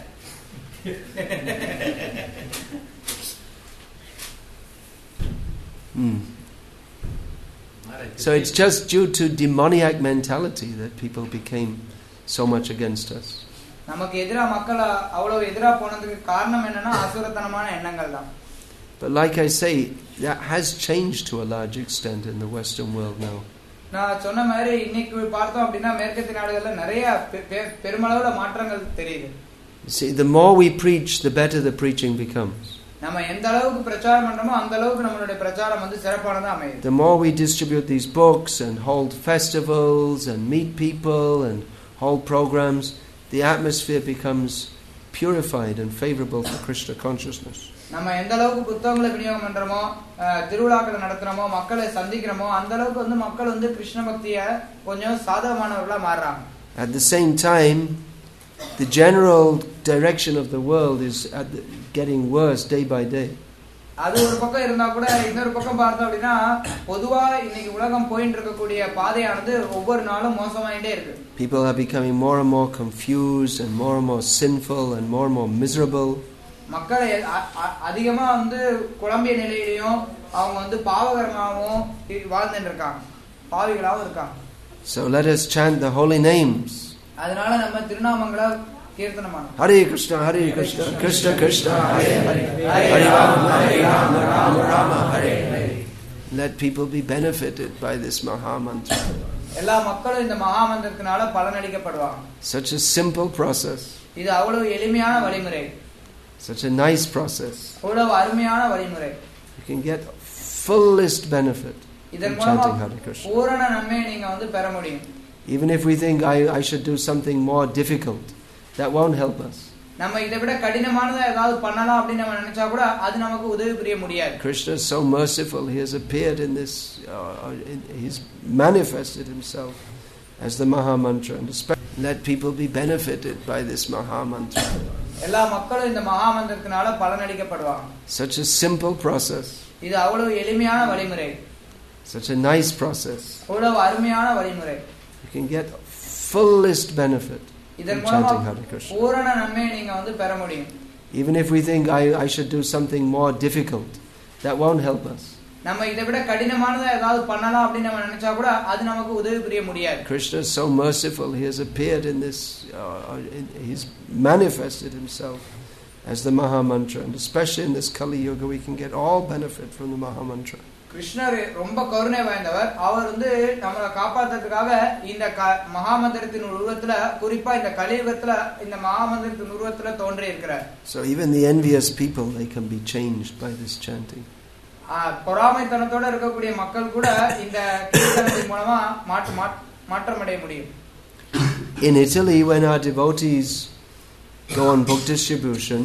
So it's just due to demoniac mentality that people became so much against us. நமக்கு எதிரா மக்கள் அவ்வளவு எதிரா போனதுக்கு காரணம் என்னன்னா அசுரத்தனமான எண்ணங்கள் தான். But like I say, that has changed to a large extent in the Western world now. நான் சொன்ன மாதிரி இன்னைக்கு பார்த்தோம் அப்படின்னா மேற்கத்திய நாடுகள்ல நிறைய பெருமளவுல மாற்றங்கள் தெரியுது. See, the more we preach, the better the preaching becomes. நம்ம எந்த அளவுக்கு பிரச்சாரம் பண்றோமோ அந்த அளவுக்கு நம்மளுடைய பிரச்சாரம் வந்து சிறப்பானதா அமையும். The more we distribute these books and hold festivals and meet people and hold programs, the atmosphere becomes purified and favorable for Krishna consciousness. நம்ம எந்த அளவுக்கு புத்தகங்களை விநியோகம் பண்றோமோ, திருவிழாக்களை நடத்துறோமோ, மக்களை சந்திக்கிறோமோ, அந்த அளவுக்கு வந்து மக்கள் வந்து கிருஷ்ண பக்திய கொஞ்சம் சாதகமானவர்களா மாறுறாங்க. At the same time, the general direction of the world is getting worse day by day. அது ஒரு பக்கம் இருந்தா கூட இன்னொரு பக்கம் பார்த்தோம் அப்படின்னா பொதுவா இன்னைக்கு உலகம் போயிட்டு இருக்கக்கூடிய பாதையானது ஒவ்வொரு நாளும் மோசமாயிட்டே இருக்கு. People are becoming more and more confused and more sinful and more miserable. மக்கள் அதிகமா வந்து குழம்பிய நிலையிலையும் அவங்க வந்து பாவகரமாகவும் வாழ்ந்துட்டு இருக்காங்க, பாவிகளாகவும் இருக்காங்க. So let us chant the holy names. அதனால நம்ம திருநாமங்களை கீர்த்தனம் பண்ணணும். Hare Krishna, Krishna Krishna, Hare Hare, Hare Rama, Rama Rama, Hare Hare. Let people be benefited by this Maha Mantra. எல்லா மக்களும் இந்த மகா மந்திரத்தினால பலனளிக்கப்படுவாங்க. Such a simple process. இது அவ்வளவு எளிமையான வழிமுறை. Such a nice process. அவ்வளவு அருமையான வழிமுறை. You can get fullest benefit இதன் from chanting Hare Krishna. பூரண நன்மையை நீங்க வந்து பெற முடியும். Even if we think I should do something more difficult, that won't help us. நம்ம இதை விட கடினமானதா ஏதாவது பண்ணலாம் அப்படி நம்ம நினைச்சா கூட அது நமக்கு உதவி புரிய முடியாது. Krishna is so merciful. He has appeared in this. He's manifested himself as the Maha Mantra, and let people be benefited by this Maha Mantra. எல்லா மக்களும் இந்த மகா மந்திரத்தினால பலனளிக்கப்படுவாங்க. Such a simple process. இது அவ்வளவு எளிமையான வழிமுறை. Such a nice process. அவ்வளவு அருமையான வழிமுறை. You can get fullest benefit இதன் from chanting Hare Krishna. பூரண நன்மையை நீங்க வந்து பெற முடியும். Even if we think I should do something more difficult, that won't help us. நம்ம இதை விட கடினமானதா ஏதாவது பண்ணலாம் அப்படி நம்ம நினைச்சா கூட அது நமக்கு உதவி புரிய முடியாது. Krishna is so merciful. He has appeared in this. He's manifested himself as the Maha Mantra, and especially in this Kali Yuga, we can get all benefit from the Maha Mantra. கிருஷ்ணர் ரொம்ப கருணை வாய்ந்தவர். அவர் வந்து நம்மளை காப்பாற்றுறதுக்காக இந்த மகாமந்திரத்தின் உருவத்துல, குறிப்பா இந்த கலியுகத்துல இந்த மகாமந்திரத்தின் உருவத்துல தோன்றி இருக்கிறார். So even the envious people, they can be changed by this chanting. பொறாமைத்தனத்தோட இருக்கக்கூடிய மக்கள் கூட இந்த கீர்த்தனத்தின் மூலமா மாற்றம் அடைய முடியும். In Italy, when our devotees go on book distribution,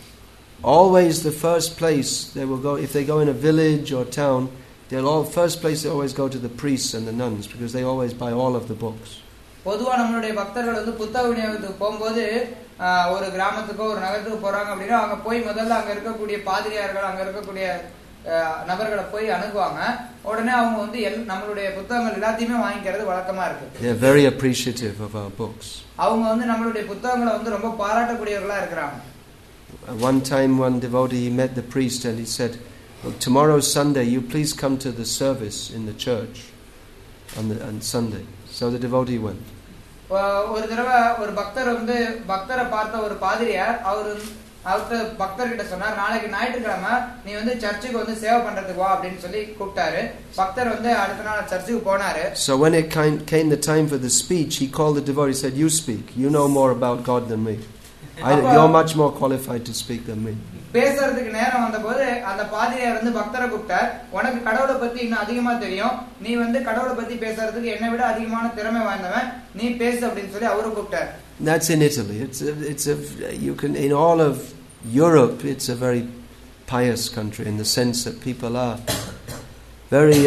always the first place they will go, if they go in a village or town, first place they always go to the priests and the nuns, because they always buy all of the books. பொதுவா நம்மளுடைய பக்தர்கள் வந்து புத்தக விநியோகத்துக்கு போகும்போது ஒரு கிராமத்துக்கோ ஒரு நகரத்துக்கு போறாங்க அப்படின்னா அங்க போய் முதல்ல அங்க இருக்கக்கூடிய பாதிரியார்கள் அங்க இருக்கக்கூடிய நபர்களை போய் அணுகுவாங்க. உடனே அவங்க வந்து நம்மளுடைய புத்தகங்கள் எல்லாத்தையுமே வாங்கிக்கிறது வழக்கமா இருக்கு. They are very appreciative of our books. அவங்க வந்து நம்மளுடைய புத்தகங்களை வந்து ரொம்ப பாராட்டக்கூடியவர்களா இருக்கிறாங்க. One time one devotee, he met the priest and he said, well, tomorrow's Sunday, you please come to the service in the church on Sunday. So the devotee went. ஒரு தடவை ஒரு பக்தர் வந்து பக்தரை பார்த்த ஒரு பாதிரியார் அவர்கிட்ட பக்தர் கிட்ட சொன்னார், நாளைக்கு ஞாயிற்றுக்கிழமை நீ வந்து சர்ச்சுக்கு வந்து சேவை பண்றதுக்கு வா அப்படின்னு சொல்லி கூப்பிட்டாரு. பக்தர் வந்து அடுத்த நாள் சர்ச்சுக்கு போனாரு. So when it came the time for the speech, he called the devotee, he said, you speak, you know more about God than me. You're much more qualified to speak than me. பேசுறதுக்கு நேரம் வந்தபோது அந்த பாதிரியார் வந்து பக்தரை கூப்பிட்டார், உனக்கு கடவுளை பத்தி இன்னும் அதிகமா தெரியும், நீ வந்து கடவுளை பத்தி பேசுறதுக்கு என்னை விட அதிகமான திறமை வாய்ந்தவன், நீ பேசு அப்படின்னு சொல்லி அவரு கூப்பிட்டார். That's in Italy. You can, in all of Europe, it's a very pious country in the sense that people are very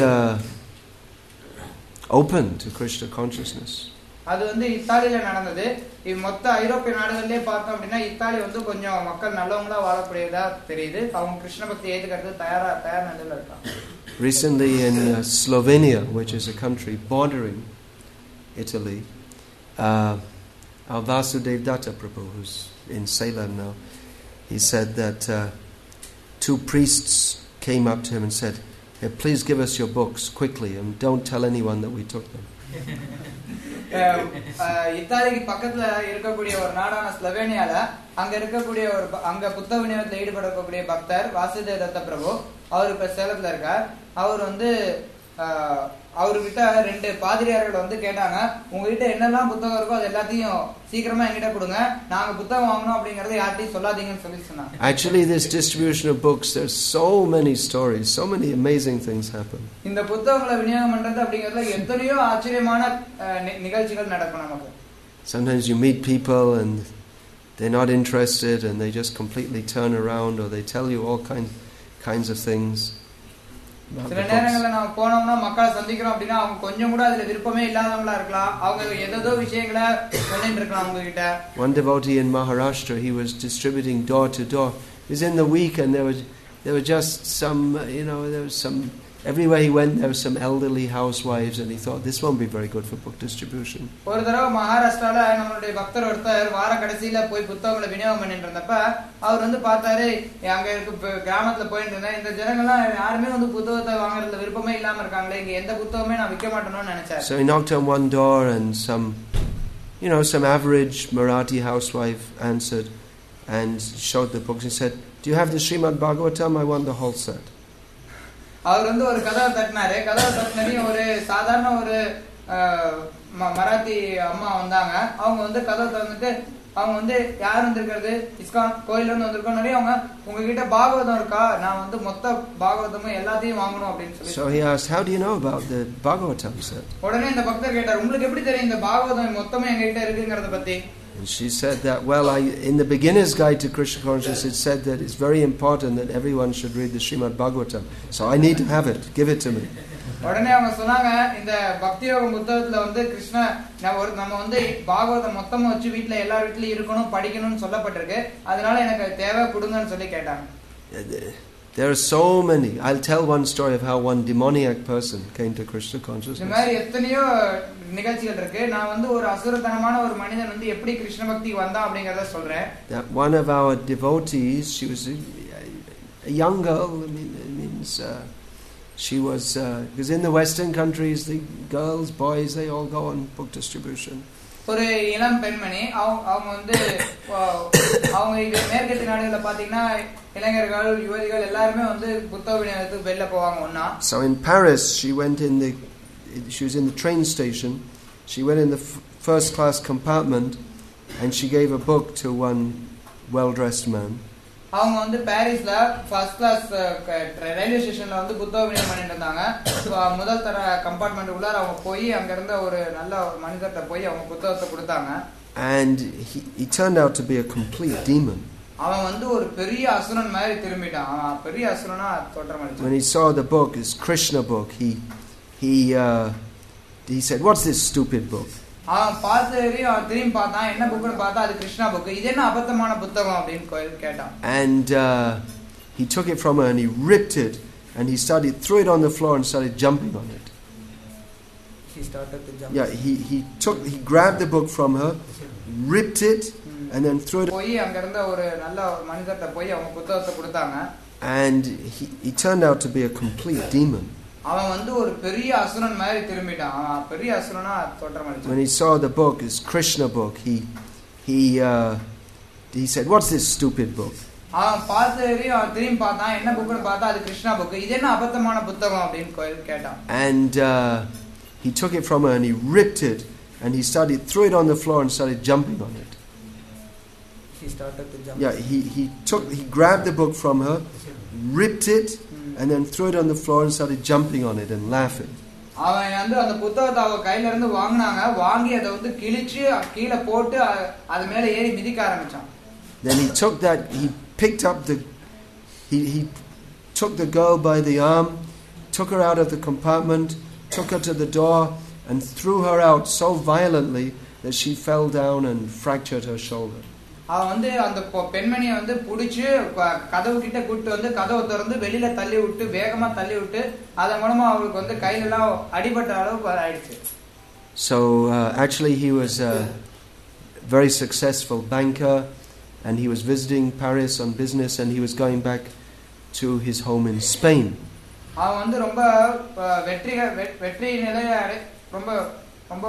open to Krishna consciousness. அது வந்து இத்தாலியில நடந்தது. மொத்த ஐரோப்பிய நாடுகளிலே பார்த்தோம் அப்படின்னா இத்தாலி வந்து கொஞ்சம் மக்கள் நல்லவங்களா வாழக்கூடியதா தெரியுது. அவங்க கிருஷ்ண பக்தி ஏத்துக்கிறது தயார் நிலையில இருக்காங்க. Recently in Slovenia, which is a country bordering Italy, our Vasudev Datta Prabhu, who's in Salem now, he said that 2 priests came up to him and said, hey, please give us your books quickly and don't tell anyone that we took them. இத்தாலிக்கு பக்கத்துல இருக்கக்கூடிய ஒரு நாடான ஸ்லோவேனியால அங்க இருக்கக்கூடிய அங்க புத்தக விநியோகத்தில் ஈடுபடக்கூடிய பக்தர் வாசுதேவ தத்த பிரபு, அவர் இப்ப சேலத்துல இருக்கார். அவர் வந்து அவர்கிட்ட 2 பாதிரியார்கள் வந்து கேட்டாங்க, உங்ககிட்ட என்னெல்லாம் புத்தகம் இருக்கோ அது எல்லாத்தையும் சீக்கிரமா என்கிட்ட கொடுங்க, நாங்க புத்தகம் வாங்கணும் அப்படிங்கறத யார்ட்டையும் சொல்லாதீங்கன்னு சொல்லி சொன்னாங்க. Actually, this distribution of books, there's so many stories, so many amazing things happen. இந்த புத்தகங்களை விநியோகம் பண்றது அப்படிங்கறதுல எத்தனையோ ஆச்சரியமான நிகழ்ச்சிகள் நடக்கும் நமக்கு. Sometimes you meet people and they're not interested and they just completely turn around or they tell you all kinds of things. சில நேரங்கள்ல நாம போனோம்னா மக்களை சந்திக்கிறோம் அப்படின்னா அவங்க கொஞ்சம் கூட அதுல விருப்பமே இல்லாதவங்களா இருக்கலாம். அவங்க ஏதோ விஷயங்களை சொல்லிட்டு இருக்கலாம் அவங்க கிட்ட. One devotee in Maharashtra, he was distributing door to door. It was in the week and there were just some, there was some, everywhere he went there were some elderly housewives and he thought this won't be very good for book distribution. ஒரு தடவை மகாராஷ்டிரால நம்மளுடைய பக்தர் ஒருத்தர் வார கடைசியில போய் புத்தகங்களை விநியோகம் பண்ணிட்டு இருந்தப்ப அவர் வந்து பார்த்தாரு, அங்க இருக்க கிராமத்துல போயிட்டு இருந்தேன், இந்த ஜனங்கள்லாம் யாருமே வந்து புத்தகத்தை வாங்குறதுல விருப்பமே இல்லாம இருக்காங்களே, இங்க எந்த புத்தகமே நான் விற்க மாட்டேன்னு நினைச்சாரு. So he knocked on one door and some average Marathi housewife answered and showed the books and said, do you have the Srimad Bhagavatam? I want the whole set. அவர் வந்து ஒரு கதவை தட்டினாரு. கதவை தட்டினதையும் ஒரு சாதாரண ஒரு மராத்தி அம்மா வந்தாங்க. அவங்க வந்து கதவை திறந்துட்டு அவங்க வந்து யார் வந்திருக்கிறது, இஸ்கான் கோயில்ல இருந்து வந்திருக்கோம். அவங்க உங்ககிட்ட பாகவதம் இருக்கா, நான் வந்து மொத்த பாகவதமும் எல்லாத்தையும் வாங்கணும் அப்படின்னு சொல்லி. So he asked, how do you know about the Bhagavatam set? உடனே இந்த பக்தர் கேட்டார், உங்களுக்கு எப்படி தெரியும் இந்த பாகவதம் மொத்தமே எங்ககிட்ட இருக்குங்கிறத பத்தி? And she said that, well, in the beginner's guide to Krishna consciousness, it said that it's very important that everyone should read the Srimad Bhagavatam. So I need to have it. Give it to me. உடனே அவங்க சொன்னாங்க, இந்த பக்தி யோக புத்தகத்துல வந்து கிருஷ்ண நம்ம வந்து பாகவதம் மொத்தமா வச்சு வீட்டுல எல்லா வீட்லயும் இருக்கணும் படிக்கணும்னு சொல்லப்பட்டிருக்கு, அதனால எனக்கு தேவை கொடுங்கன்னு சொல்லி கேட்டாங்க. There are so many. I'll tell one story of how one demoniac person came to Krishna consciousness. இந்த மாதிரி எத்தனையோ நிகழ்ச்சிகள் இருக்கு. நான் வந்து ஒரு அசுரத்தனமான ஒரு மனிதன் வந்து எப்படி கிருஷ்ண பக்திக்கு வந்தான் அப்படிங்கறத சொல்றேன். That one of our devotees, she was a young girl. She was because in the Western countries, the girls, boys, they all go on book distribution. ஒரு இளம் பெண்மணி, அவங்க வந்து அவங்க மேற்கத்திய நாடுகளில் பாத்தீங்கன்னா இளைஞர்கள் யுவதிகள் எல்லாருமே வந்து புத்தக விநியோகத்துக்கு வெளில போவாங்க ஒண்ணா. So in Paris, she was in the train station. She went in the first class compartment and she gave a book to one well-dressed man. அவங்க வந்து பாரிஸ்ல ஃபர்ஸ்ட் கிளாஸ் ரயில்வே ஸ்டேஷன்ல வந்து புத்தக விநியோகம் பண்ணிட்டு இருந்தாங்க. முதல் தர கம்பார்ட்மெண்ட் உள்ளார அவங்க போய் அங்க இருந்த ஒரு நல்ல ஒரு மனிதர்கிட்ட போய் அவங்க புத்தகத்தை கொடுத்தாங்க. And he turned out to be a complete demon. அவன் வந்து ஒரு பெரிய அசுரன் மாதிரி திரும்பிட்டான். பெரிய அசுரனா தோற்றமளிச்சான். When he saw the book, his Krishna book, he said, "What's this stupid book?" அவன் பார்த்ததையும் அவன் திரும்பி பார்த்தான். என்ன புக்னு பார்த்தா அது கிருஷ்ணா புக். இது என்ன அபத்தமான புத்தகம் அப்படின்னு கேட்டான். And he took it from her and he ripped it and he threw it on the floor and started jumping on it. He started to jump. Yeah, he grabbed the book from her, ripped it and then threw it. போய் அங்க இருந்த ஒரு நல்ல மனிதர்ட்ட போய் அவங்க புத்தகத்தை கொடுத்தாங்க. And he turned out to be a complete demon. அவன் வந்து ஒரு பெரிய அசுரன் மாதிரி திரும்பிட்டான். அவன் பெரிய அசுரனா தோற்றமளிச்சான். When he saw the book, his Krishna book, he said, "What's this stupid book?" அவன் பார்த்ததையும் அவன் திரும்பி பார்த்தான். என்ன புக்னு பார்த்தா அது கிருஷ்ணா புக். இது என்ன அபத்தமான புத்தகம் அப்படின்னு கேட்டான். And he took it from her and he ripped it and he threw it on the floor and started jumping on it. He started to jump. Yeah, he grabbed the book from her, ripped it and then threw it on the floor and started jumping on it and laughing. அவன் வந்து அந்த புத்தகத்தை அவ கையில இருந்து வாங்குனாங்க. வாங்கி அதை வந்து கிழிச்சு கீழே போட்டு அது மேல ஏறி மிதிக்க ஆரம்பிச்சான். Then he picked up he took the girl by the arm, took her out of the compartment, took her to the door and threw her out so violently that she fell down and fractured her shoulder. அவன் வந்து அந்த பெண்மணியை வந்து புடிச்சு கதவு கிட்ட கூட்டு வந்து கதவை திறந்து வெளியில தள்ளி விட்டு வேகமா தள்ளி விட்டு அதன் மூலமா அவளுக்கு வந்து கையிலெல்லாம் அடிபட்ட அளவுக்கு ஆயிடுச்சு. So actually he was a very successful banker and he was visiting Paris on business and he was going back to his home in Spain. அவன் வந்து ரொம்ப வெற்றி நிலைய ரொம்ப ரொம்ப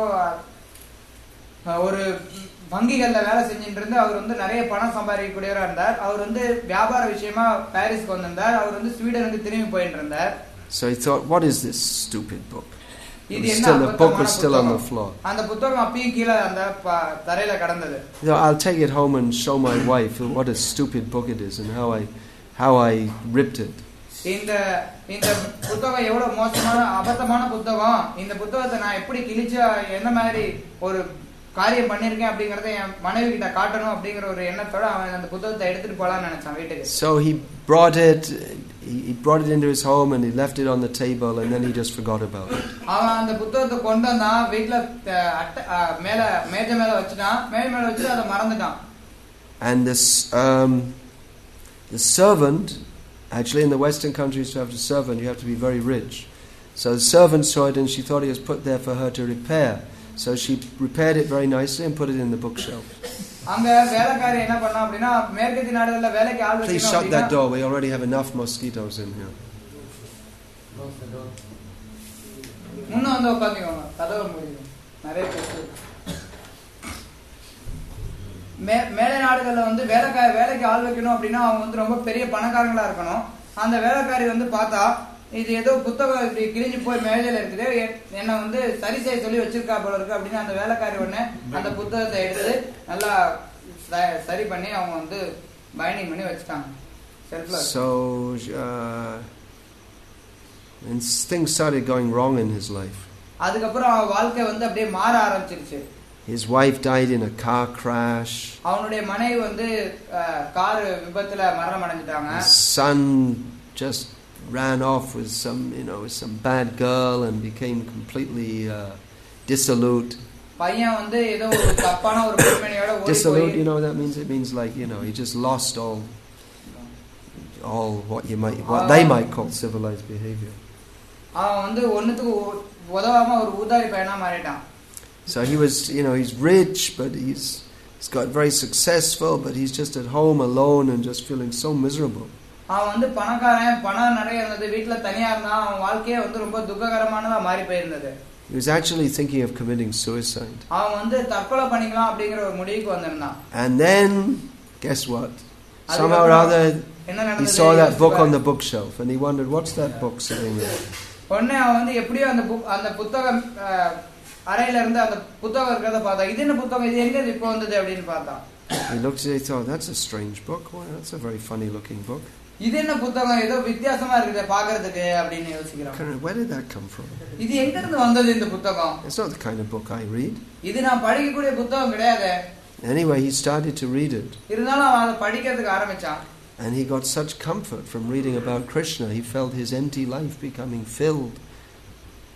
ஒரு வங்கிகள்ல வேலை செஞ்சுட்டு இருந்து அவர் வந்து நிறைய பணம் சம்பாதிக்கக்கூடியவரா இருந்தார். அவர் வந்து வியாபார விஷயமா பாரிஸ்க்கு வந்திருந்தார். அவர் வந்து ஸ்வீடனுக்கு திரும்பி போயிட்டு இருந்தார். So he thought, what is this stupid book? The book was still on the floor. அந்த புத்தகம் அப்படியே கீழே அந்த தரையில கடந்தது. I'll take it home and show my wife what a stupid book it is and how I ripped it. இந்த புத்தகம் எவ்வளவு மோசமான அபத்தமான புத்தகம். இந்த புத்தகத்தை நான் எப்படி கிழிச்சா என்ன மாதிரி ஒரு காரியம் பண்ணிருக்கேன் அப்படிங்கறத என் மனைவி கிட்ட காட்டணும் அப்படிங்கற ஒரு எண்ணத்தோட அவன் அந்த புத்தகத்தை எடுத்துட்டு போலாம்னு நினைச்சான் வீட்டுக்கு. So he brought it into his home and he left it on the table and then he just forgot about it. அவன் அந்த புத்தகத்தை கொண்டு வந்தான். வீட்ல மேல மேஜை மேல வச்சிட்டான். மேல வச்சிட்டு அதை மறந்துட்டான். And the servant, actually in the Western countries to have a servant you have to be very rich. So the servant saw it and she thought it was put there for her to repair. So she repaired it very nicely and put it in the bookshelf. அங்க வேலைக்காரி என்ன பண்ணா அப்படினா மேற்கத்திய நாடுகள்ல வேலைக்கு ஆள் வச்சிருக்காங்க. Please shut that door. We already have enough mosquitoes in here. முன்ன வந்து உட்கார்ந்துங்க. கதவை மூடுங்க. நிறைய பேர் மேலை நாடுகள்ல வந்து வேலைக்கு ஆள் வைக்கணும் அப்படினா அவங்க வந்து ரொம்ப பெரிய பணக்காரங்களா இருக்கணும். அந்த வேலைக்காரி வந்து பார்த்தா இது ஏதோ புத்தகம் இப்படி கிழிஞ்சு போய் மேஜையில இருக்குது, என்ன வந்து சரி செய்ய சொல்லி வச்சிருக்கா போல இருக்கு அப்படின்னு அந்த வேலைக்காரி உடனே அந்த புத்தகத்தை எடுத்து நல்லா சரி பண்ணி அவங்க வந்து பைண்டிங் பண்ணி வச்சுட்டாங்க செல்ஃப்ல. So and things started going wrong in his life. அதுக்கப்புறம் அவன் வாழ்க்கை வந்து அப்படியே மாற ஆரம்பிச்சிருச்சு. His wife died in a car crash. அவனுடைய மனைவி வந்து கார் விபத்துல மரணம் அடைஞ்சிட்டாங்க. His son just ran off with some bad girl and became completely dissolute. பையன் வந்து ஏதோ ஒரு தப்பான ஒரு பெண்மணியோட ஓடி போய் dissolute, you know what that means? It means like, he just lost all what they might call civilized behavior. அவன் வந்து ஒண்ணுத்துக்கு உதவாம ஒரு ஊதாரி பையனா மாறிட்டான். So he was, he's rich, but he's got very successful, but he's just at home alone and just feeling so miserable. அவன் வந்து பணக்காரன், பணம் நிறைய இருந்தது, வீட்ல தனியா இருந்தான், அவன் வாழ்க்கையே வந்து ரொம்ப துக்ககரமானதா மாறி போயிருந்தது. He was actually thinking of committing suicide. அவன் வந்து தற்கொலை பண்ணிக்கலாம் அப்படிங்கற ஒரு முடிவுக்கு வந்திருந்தான். And then guess what? Somehow or other he saw that book on the bookshelf and he wondered, what's that book sitting there? உடனே அவன் வந்து எப்படியோ அந்த புத்தகம் அறையில இருந்து அந்த புத்தகம் இருக்கறத பார்த்தா, இது என்ன புத்தகம், இது எங்க இப்போ வந்தது அப்படினு பார்த்தான். He looked at it, he thought, that's a strange book. Well, that's a very funny looking book. இது என்ன புத்தகம், ஏதோ வித்தியாசமா இருக்குது பார்க்கிறதுக்கு அப்படினு யோசிக்கிறான். Where did that come from? இது எங்க இருந்து வந்தது இந்த புத்தகம்? It's not the kind of book I read. இது நான் படிக்கக்கூடிய புத்தகம் கிடையாது. Anyway, he started to read it. இருந்தாலும் அவன் அதை படிக்கிறதுக்கு ஆரம்பிச்சான். And he got such comfort from reading about Krishna. He felt his empty life becoming filled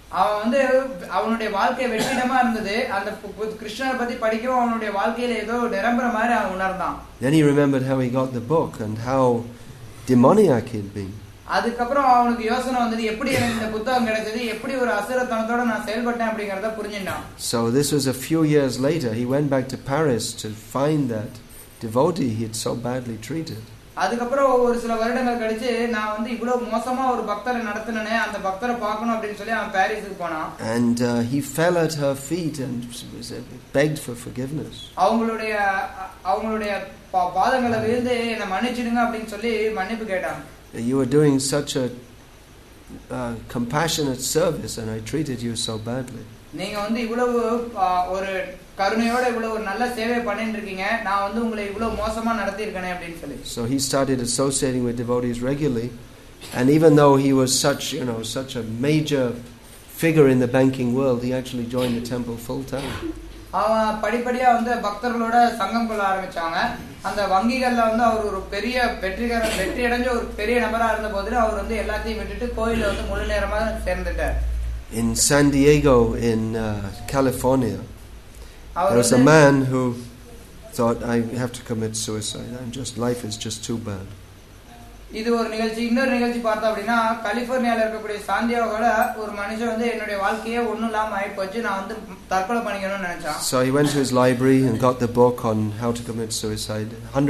அவன் வந்து அவனுடைய வாழ்க்கை வெற்றிடமா இருந்தது. அந்த கிருஷ்ணரை பத்தி படிக்கவும் அவனுடைய வாழ்க்கையில ஏதோ நிரம்புற மாதிரி அவன் உணர்ந்தான். Then he remembered how he got the book and how demoniac he had been. அதுக்கப்புறம் அவனுக்கு யோசனை வந்தது, எப்படி எனக்கு இந்த புத்தகம் கிடைச்சது, எப்படி ஒரு அசுரத்தனத்தோட நான் செயல்பட்டேன் அப்படிங்கறத புரிஞ்சிட்டான். So this was a few years later. He went back to Paris to find that devotee he had so badly treated. அதுக்கப்புறம் ஒரு சில வருடங்கள் கழிச்சு நான் வந்து இவ்வளவு மோசமா ஒரு பக்தரை நடத்தினேனே, அந்த பக்தரை பார்க்கணும் அப்படின்னு சொல்லி அவன் பாரிஸுக்கு போனான். And he fell at her feet and begged for forgiveness. அவங்களுடைய பாதங்களை விழுந்து என்னை மன்னிச்சிடுங்க அப்படின்னு சொல்லி மன்னிப்பு கேட்டான். You were doing such a compassionate service and I treated you so badly. நீங்க வந்து இவ்வளவு ஒரு கருணையோட இவ்வளவு ஒரு நல்ல சேவை பண்ணிட்டு இருக்கீங்க, நான் வந்து உங்களை இவ்வளவு மோசமா நடத்தி இருக்கேனே அப்படின்னு சொல்லி. So he started associating with devotees regularly, and even though he was such a major figure in the banking world, he actually joined the temple full time. அவன் படிப்படியா வந்து பக்தர்களோட சங்கம் கொள்ள ஆரம்பிச்சாங்க. அந்த வங்கிகள்ல வந்து அவர் ஒரு பெரிய வெற்றி அடைஞ்ச ஒரு பெரிய நபரா இருந்த போது அவர் வந்து எல்லாத்தையும் விட்டுட்டு கோயில்ல வந்து முழு நேரமா சேர்ந்துட்டார். In San Diego in California, there was a man who thought, I have to commit suicide. Life is just too bad. இது ஒரு நிகழ்ச்சி. இன்னொரு நிகழ்ச்சி பார்த்தா அப்படின்னா கலிபோர்னியால இருக்கக்கூடிய சாண்டியாகோல ஒரு மனுஷன் வந்து என்னுடைய வாழ்க்கையே ஒண்ணும் இல்லாம ஆயிப்போச்சு, நான் வந்து தற்கொலை பண்ணிக்கணும்னு நினைச்சான். So he went to his library and got the book on how to commit suicide.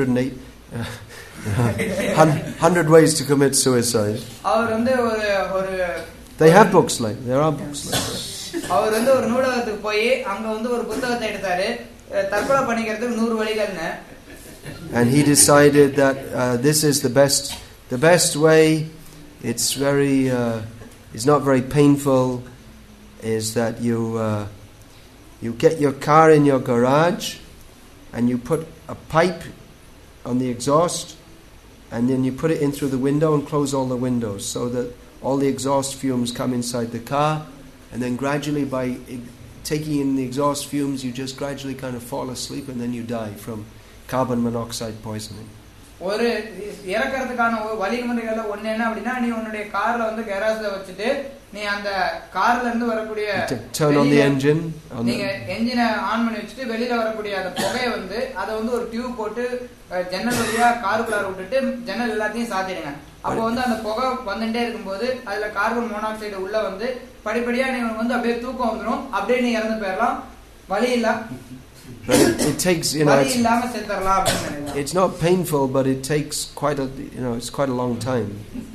100 ways to commit suicide. அவர் வந்து ஒரு They have books like there are books like that. அவர் வந்து ஒரு நூலகத்துக்கு போய் அங்க வந்து ஒரு புத்தகத்தை எடுத்தாரு, தற்கொலை பண்ணிக்கிறதுக்கு 100 வழிகள்னு. And he decided that this is the best way. It's not very painful. Is that you get your car in your garage and you put a pipe on the exhaust and then you put it in through the window and close all the windows so that all the exhaust fumes come inside the car, and then gradually by taking in the exhaust fumes you just gradually kind of fall asleep and then you die from carbon monoxide poisoning. ஒரு இறக்கிறதுக்கான வழிமுறைகள்ல ஒண்ணு என்ன அப்படின்னா, நீ உன்னுடைய கார்ல வந்து கேராஜ்ல வச்சுட்டு நீ அந்த கார்ல இருந்து வரக்கூடிய turn on the engine, நீங்க என்ஜினை ஆன் பண்ணி வச்சுட்டு வெளியில வரக்கூடிய அந்த புகையை வந்து அதை வந்து ஒரு டியூப் போட்டு ஜன்னல் வழியா காருக்குள்ளார விட்டுட்டு ஜன்னல் எல்லாத்தையும் சாத்திடுங்க. அப்போ வந்து அந்த புகை வந்துட்டே இருக்கும்போது அதுல கார்பன் மோனாக்சைடு உள்ள வந்து படிப்படியா நீ வந்து அப்படியே தூக்கம் வந்துடும், அப்படியே நீ இறந்து போயிடலாம், வலி இல்ல. But it takes, it's not painful, but it takes it's quite a long time.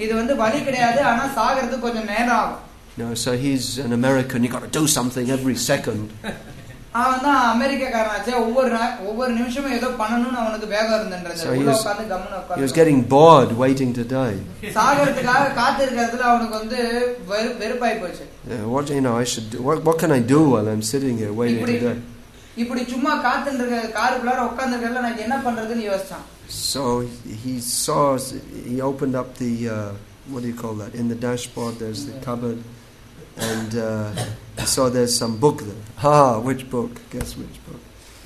So he's an American, you got to do something every second. So he was getting bored waiting to die. What can I do while I'm sitting here waiting to die? இப்படி சும்மா காத்துன்ற காருக்குள்ளார உட்கார்ந்திருக்கல நான் என்ன பண்றதுன்னு யோசிச்சான். So he opened up the what do you call that, in the dashboard there's the cupboard, and saw there's some book there. Which book? Guess which book?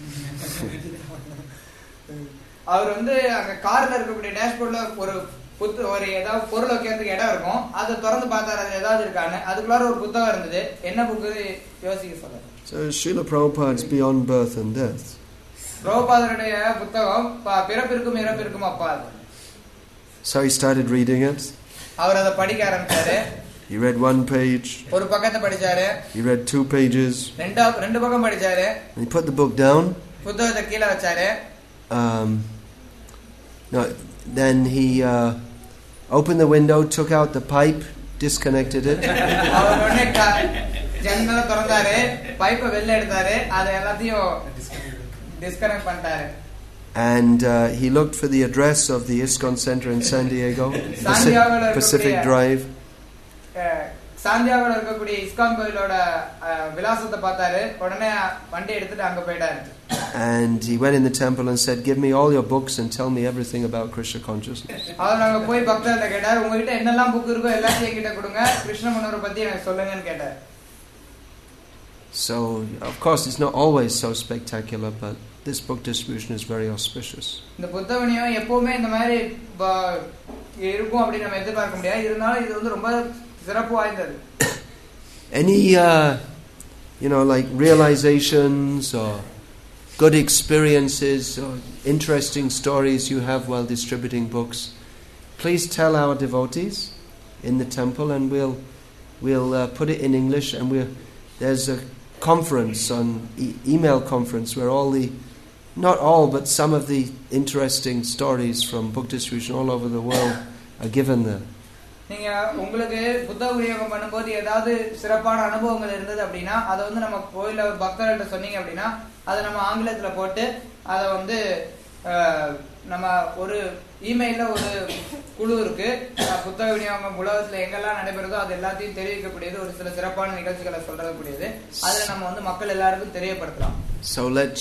அவர் வந்து அங்க கார்ல இருக்கக்கூடிய டேஷ்போர்ட்ல ஒரு ஏதாவது பொருள் வைக்கிறதுக்கு இடம் இருக்கும், அதை திறந்து பார்த்தாரு அது ஏதாவது இருக்கான்னு. அதுக்குள்ளார ஒரு புத்தகம் இருந்தது. என்ன புக்கு யோசிக்க சொல்றாரு. So Srila Prabhupada's Beyond Birth and Death. பிரபுபாதருடைய புத்தகம் பிறப்பிற்கும் இறப்பிற்கும் அப்பால். So he started reading it. அவர் அதை படிக்க ஆரம்பிச்சாரு. He read one page. ஒரு பக்கத்தை படிச்சாரு. He read 2 pages. ரெண்டு பக்கம் படிச்சாரு. He put the book down. புத்தகத்தை கீழ வச்சாரு. Then he opened the window, took out the pipe, disconnected it. அவர் உடனே ஜன்னலை திறந்தாரு, பைப்பை வெளில எடுத்தாரு, அதை எல்லாத்தையும் டிஸ்கனெக்ட் பண்ணிட்டாரு. And he looked for the address of the ISKCON Center in San Diego, Pacific Drive. சாந்தியாகோல இருக்கக்கூடிய இஸ்கான் கோயிலோட விலாசத்தை பார்த்தாரு. உடனே வண்டி எடுத்துட்டு அங்க போயிட்டாரு. And he went in the temple and said, "Give me all your books and tell me everything about Krishna consciousness." அவர் அங்க போய் பக்தர்கிட்ட கேட்டார், உங்ககிட்ட என்னெல்லாம் புக் இருக்கோ எல்லாத்தையும் என்கிட்ட கொடுங்க, கிருஷ்ண மனோரை பத்தி எனக்கு சொல்லுங்கன்னு கேட்டார். So, of course, it's not always so spectacular, but this book distribution is very auspicious. இந்த புத்தகனியம் எப்பவுமே இந்த மாதிரி இருக்கும் அப்படி நம்ம எதிர்பார்க்க முடியாது. இருந்தாலும் இது வந்து ரொம்ப சிறப்பு வாய்ந்தது. Any, like realizations or good experiences or interesting stories you have while distributing books, please tell our devotees in the temple, and we'll put it in English, and there's a conference on email conference where not all, but some of the interesting stories from book distribution all over the world are given there. நீங்க உங்களுக்கு புத்தக விநியோகம் பண்ணும்போது ஏதாவது சிறப்பான அனுபவங்கள் இருந்தது அப்படின்னா அதை வந்து நம்ம கோயில பக்தர்கள்ட்ட சொன்னீங்க அப்படின்னா அதை நம்ம ஆங்கிலத்துல போட்டு அதை வந்து நம்ம ஒரு இமெயில்ல ஒரு குழு இருக்கு, புத்தக விநியோகம் உலகத்துல எங்கெல்லாம் நடைபெறுதோ அது எல்லாத்தையும் தெரிவிக்கக்கூடியது, ஒரு சில சிறப்பான நிகழ்ச்சிகளை சொல்றதுக்கூடியது, அதுல நம்ம வந்து மக்கள் எல்லாருக்கும் தெரியப்படுத்தலாம். So let's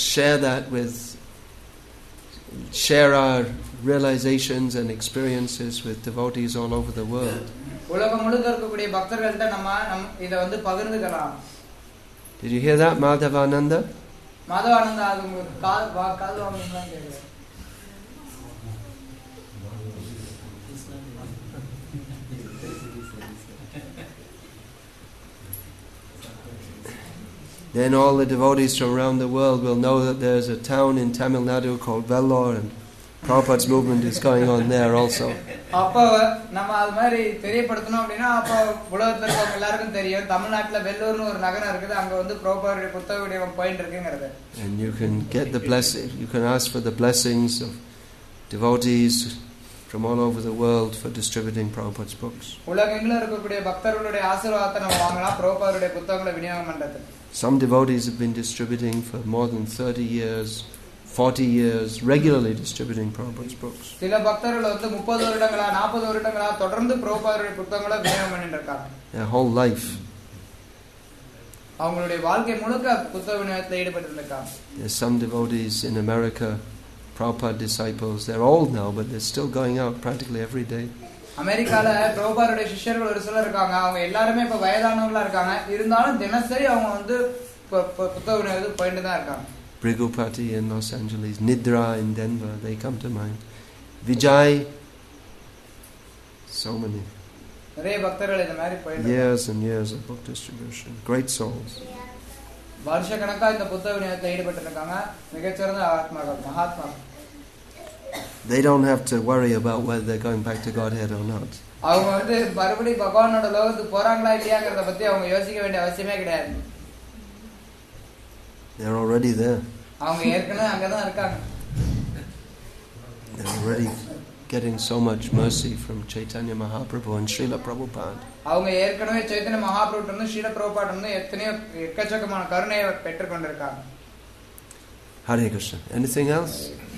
share our realizations and experiences with devotees all over the world. உலகம் முழுக்க இருக்கக்கூடிய பக்தர்கள்ட்ட நம்ம இத வந்து பகிர்ந்துக்கலாம். Did you hear that, Madhavananda? மாதவானந்தா, அது உங்களுக்கு காது வாங்குறீங்களா கேக்குறேன். Then all the devotees from around the world will know that there's a town in Tamil Nadu called Vellore, and Prabhupada's movement is going on there also. அப்ப நம்ம அது மாதிரி தெரியப்படுத்தணும் அப்படின்னா அப்ப உலகத்துல இருக்கவங்க எல்லாருக்கும் தெரியும் தமிழ்நாட்டுல வெள்ளூர்னு ஒரு நகரம் இருக்குது, அங்க வந்து பிரபுபாதுடைய புத்தக விநியோகம் போயிட்டு இருக்குங்கிறது. And you can get the blessing, you can ask for the blessings of devotees from all over the world for distributing Prabhupada's books. உலகெங்கிலும் இருக்கக்கூடிய பக்தர்களுடைய ஆசீர்வாதத்தை நம்ம வாங்கலாம் பிரபுபாதுடைய புத்தகங்களை விநியோகம் பண்றதுக்கு. Some devotees have been distributing for more than 30 years, 40 years, regularly distributing Prabhupada's books. சில பக்தர்கள் வந்து 30 வருடங்களா 40 வருடங்களா தொடர்ந்து பிரபுபாதுடைய புத்தகங்களை விநியோகம் பண்ணிட்டு இருக்காங்க. Their whole life. அவங்களுடைய வாழ்க்கை முழுக்க புத்தக விநியோகத்துல ஈடுபட்டு இருக்காங்க. There's some devotees in America, Prabhupada disciples. They're old now, but they're still going out practically every day. அமெரிக்கால பிரபுபாதுடைய சிஷ்யர்கள் ஒரு சிலர் இருக்காங்க, அவங்க எல்லாருமே இப்ப வயதானவங்களா இருக்காங்க, இருந்தாலும் தினசரி அவங்க வந்து புத்தக விநியோகத்துக்கு போயிட்டு தான் இருக்காங்க. Brigupati in Los Angeles, Nidra in Denver, they come to mind. Vijay, so many. நிறைய பக்தர்கள் இந்த மாதிரி போயிட்டு years and years of book distribution, great souls. வருஷக்கணக்கா இந்த புத்தக விநியோகத்துல ஈடுபட்டு இருக்காங்க, மிகச்சிறந்த ஆத்மாக்கள், மகாத்மாக்கள். They don't have to worry about whether they're going back to Godhead or not. அவங்க வந்து மறுபடியும் பகவானோட லோகத்துக்கு போறாங்களா இல்லையாங்கறத பத்தி அவங்க யோசிக்க வேண்டிய அவசியமே கிடையாது. They're already there. அவங்க ஏற்கனவே அங்க தான் இருக்காங்க. They're already getting so much mercy from Chaitanya Mahaprabhu and Srila Prabhupada. அவங்க ஏற்கனவே சைத்தன்ய மகாபிரபுட்ட இருந்து ஸ்ரீல பிரபுபாட்ட இருந்து எத்தனையோ எக்கச்சக்கமான கருணையை பெற்றுக் கொண்டிருக்காங்க. Hare Krishna. Anything else?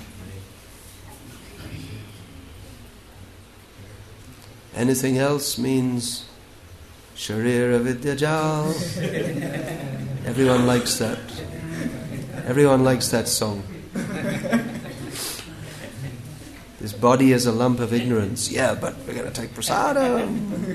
Anything else means Sharira Vidyajal. Everyone likes that. Everyone likes that song. This body is a lump of ignorance. Yeah, but we're going to take prasadam.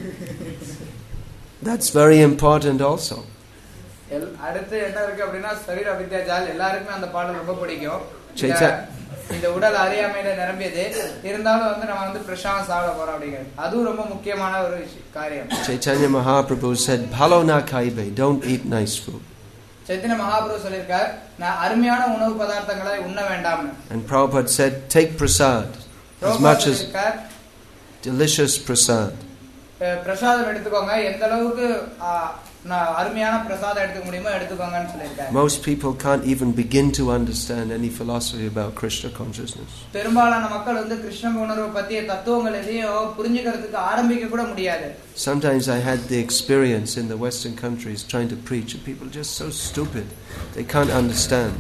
That's very important also. அடுத்து என்ன இருக்கு அப்படினா சரீர வித்யாஜால், எல்லாருக்கும் அந்த பாடல் ரொம்ப பிடிக்கும். இந்த உடல் அறியாமையில நிரம்பியது, இருந்தாலும் வந்து நம்ம வந்து பிரசாதம் சாப்பிட போறோம் அப்படிங்கிறது அது ரொம்ப முக்கியமான ஒரு காரியம். Chaitanya Mahaprabhu said, "Bhalo na khaibe, don't eat nice food." Chaitanya Mahaprabhu சொல்லிருக்கார், நான் அருமையான உணவு பதார்த்தங்களை உண்ண வேண்டாம். And Prabhupada said, "Take prasad, as much as delicious prasad." பிரசாதம் எடுத்துக்கோங்க, எந்த அளவுக்கு அருமையான பிரசாதம் எடுத்துக்க முடியுமோ எடுத்துக்கோங்கன்னு சொல்லிருக்காரு. Most people can't even begin to understand any philosophy about Krishna consciousness. பெரும்பாலான மக்கள் வந்து கிருஷ்ண உணர்வு பத்திய தத்துவங்கள் எதையும் புரிஞ்சுக்கிறதுக்கு ஆரம்பிக்க கூட முடியாது. Sometimes I had the experience in the Western countries trying to preach, and people are just so stupid, they can't understand.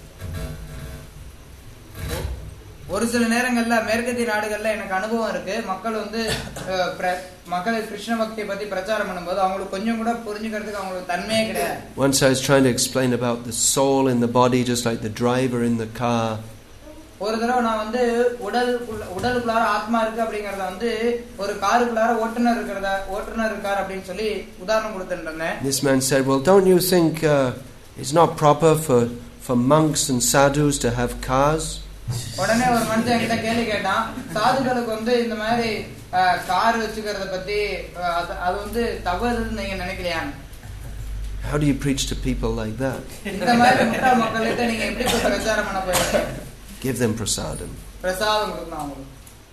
ஒரு சில நேரங்கள்ல மேற்கத்திய நாடுகள்ல எனக்கு அனுபவம் இருக்கு, மக்கள் வந்து மக்களுக்கு கிருஷ்ண பக்தியை பத்தி பிரச்சாரம் பண்ணும்போது அவங்களுக்கு கொஞ்சம் கூட புரிஞ்சுக்கிறதுக்கு அவங்களுக்கு தன்மையே கிடையாது. Once I was trying to explain about the soul in the body, just like the driver in the car. ஒரு தடவை நான் வந்து உடலுக்குள்ளார ஆத்மா இருக்கு அப்படிங்கறத வந்து ஒரு காருக்குள்ளார ஓட்டுநர் இருக்கார் அப்படின்னு சொல்லி உதாரணம் கொடுத்துட்டு இருந்தேன். This man said, "Well, don't you think it's not proper for monks and sadhus to have cars?" உடனே ஒரு மனுஷன் கிட்ட கேள்வி கேட்டான், சாதுகளுக்கு வந்து இந்த மாதிரி கார் வச்சுக்கிறத பத்தி அது வந்து தவறுன்னு நீங்க நினைக்கலையான்னு. How do you preach to people like that? இந்த மாதிரி முட்டாள் மக்களுக்கு நீங்க எப்படி போய் பிரச்சாரம் பண்ண போறீங்க? Give them prasadam. பிரசாதம் கொடுக்கணும் அவங்களுக்கு.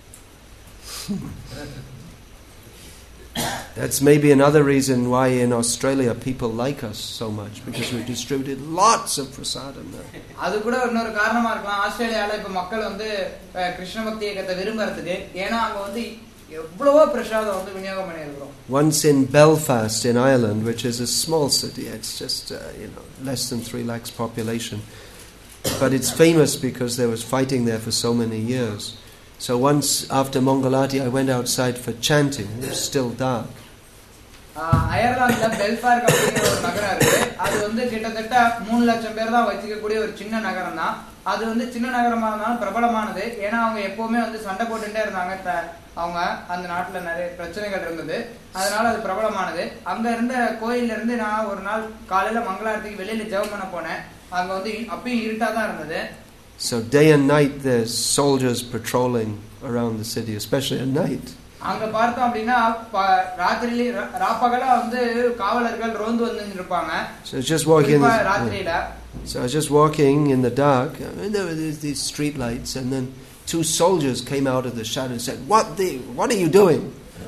That's maybe another reason why in Australia people like us so much, because we've distributed lots of prasadam there. அது கூட இன்னொரு காரணமா இருக்கலாம். ஆஸ்திரேலியால இப்ப மக்கள் வந்து கிருஷ்ண பக்தி இயக்கத்தை விரும்புறதுக்கு. ஏன்னா அங்க வந்து எவ்வளவோ பிரசாதம் வந்து விநியோகம் பண்ணியிருக்கிறோம். Once in Belfast in Ireland, which is a small city, it's just less than 3 lakhs population, but it's famous because there was fighting there for so many years. So once after Mangalati I went outside for chanting. It was still dark. அயர்லாந்துல பெல்ஃபார்ட் அப்படிங்கிற ஒரு நகரம் இருக்கு. அது வந்து கிட்டத்தட்ட 3 லட்சம் பேர் தான் வசிக்கக்கூடிய ஒரு சின்ன நகரம் தான். அது வந்து சின்ன நகரமா இருந்தாலும் பிரபலமானது. ஏன்னா அவங்க எப்பவுமே வந்து சண்டை போட்டுட்டே இருந்தாங்க. அவங்க அந்த நாட்டுல நிறைய பிரச்சனைகள் இருந்தது. அதனால அது பிரபலமானது. அங்க இருந்த கோயில்ல இருந்து நான் ஒரு நாள் காலையில மங்களாரத்துக்கு வெளியில ஜெபம் பண்ண போனேன். அங்க வந்து அப்பயும் இருட்டா தான் இருந்தது. So day and night there's soldiers patrolling around the city, especially at night. அங்க பார்த்தோம் அப்படின்னா ராத்திரியில ராப்பகலா வந்து காவலர்கள் ரோந்து வந்து இருப்பாங்க. So just walking ராத்திரியில. So I was just walking in the dark, and there were these street lights, and then 2 soldiers came out of the shadow and said, "What are you doing?"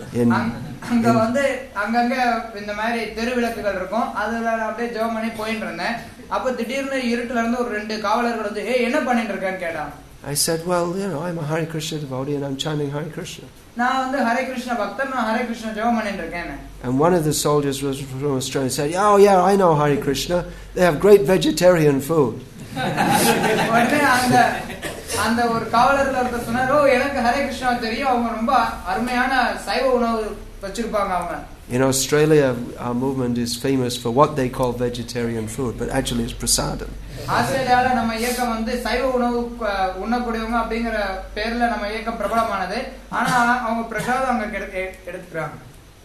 அங்க வந்து அங்கங்க இந்த மாதிரி தெரு விளக்குகள் இருக்கும். அதுல அப்படியே ஜெபம் பண்ணி போயிட்டு இருந்தேன். அப்ப திடீர்னு இருட்டுல இருந்து ஒரு 2 காவலர்கள் வந்து என்ன பண்ணிட்டு இருக்கேன்னு கேட்டாங்க. I said, "Well, I'm a Hare Krishna devotee and I'm chanting Hare Krishna." நான் வந்து ஹரே கிருஷ்ண பக்தன், நான் ஹரே கிருஷ்ண ஜெபம் பண்ணிட்டு இருக்கேன். And one of the soldiers was from Australia and said, "Oh yeah, I know Hare Krishna. They have great vegetarian food." உடனே அந்த ஒரு காவலர்ல ஒருத்தர் சொன்னார், "ஓ எனக்கு ஹரே கிருஷ்ணா தெரியும், அவங்க ரொம்ப அருமையான சைவ உணவு வச்சிருப்பாங்க அவங்க." In Australia, our movement is famous for what they call vegetarian food, but actually it's prasadam. ஆஸ்திரேலியால நம்ம இயக்கம் வந்து சைவ உணவு உண்ணக்கூடியவங்க அப்படிங்கிற பேர்ல நம்ம இயக்கம் பிரபலமானது. ஆனா அவங்க பிரசாதம் அங்க எடுத்துக்கிறாங்க.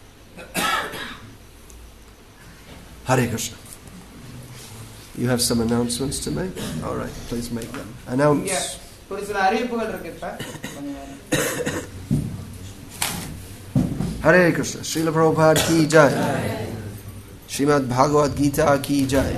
Hare Krishna. You have some announcements to make? All right, please make them. Announce. ஒரு சில அறிவிப்புகள் இருக்கு இப்ப. Hare Krishna. Srila Prabhupada ki jai. Srimad Bhagavad Gita ki jai.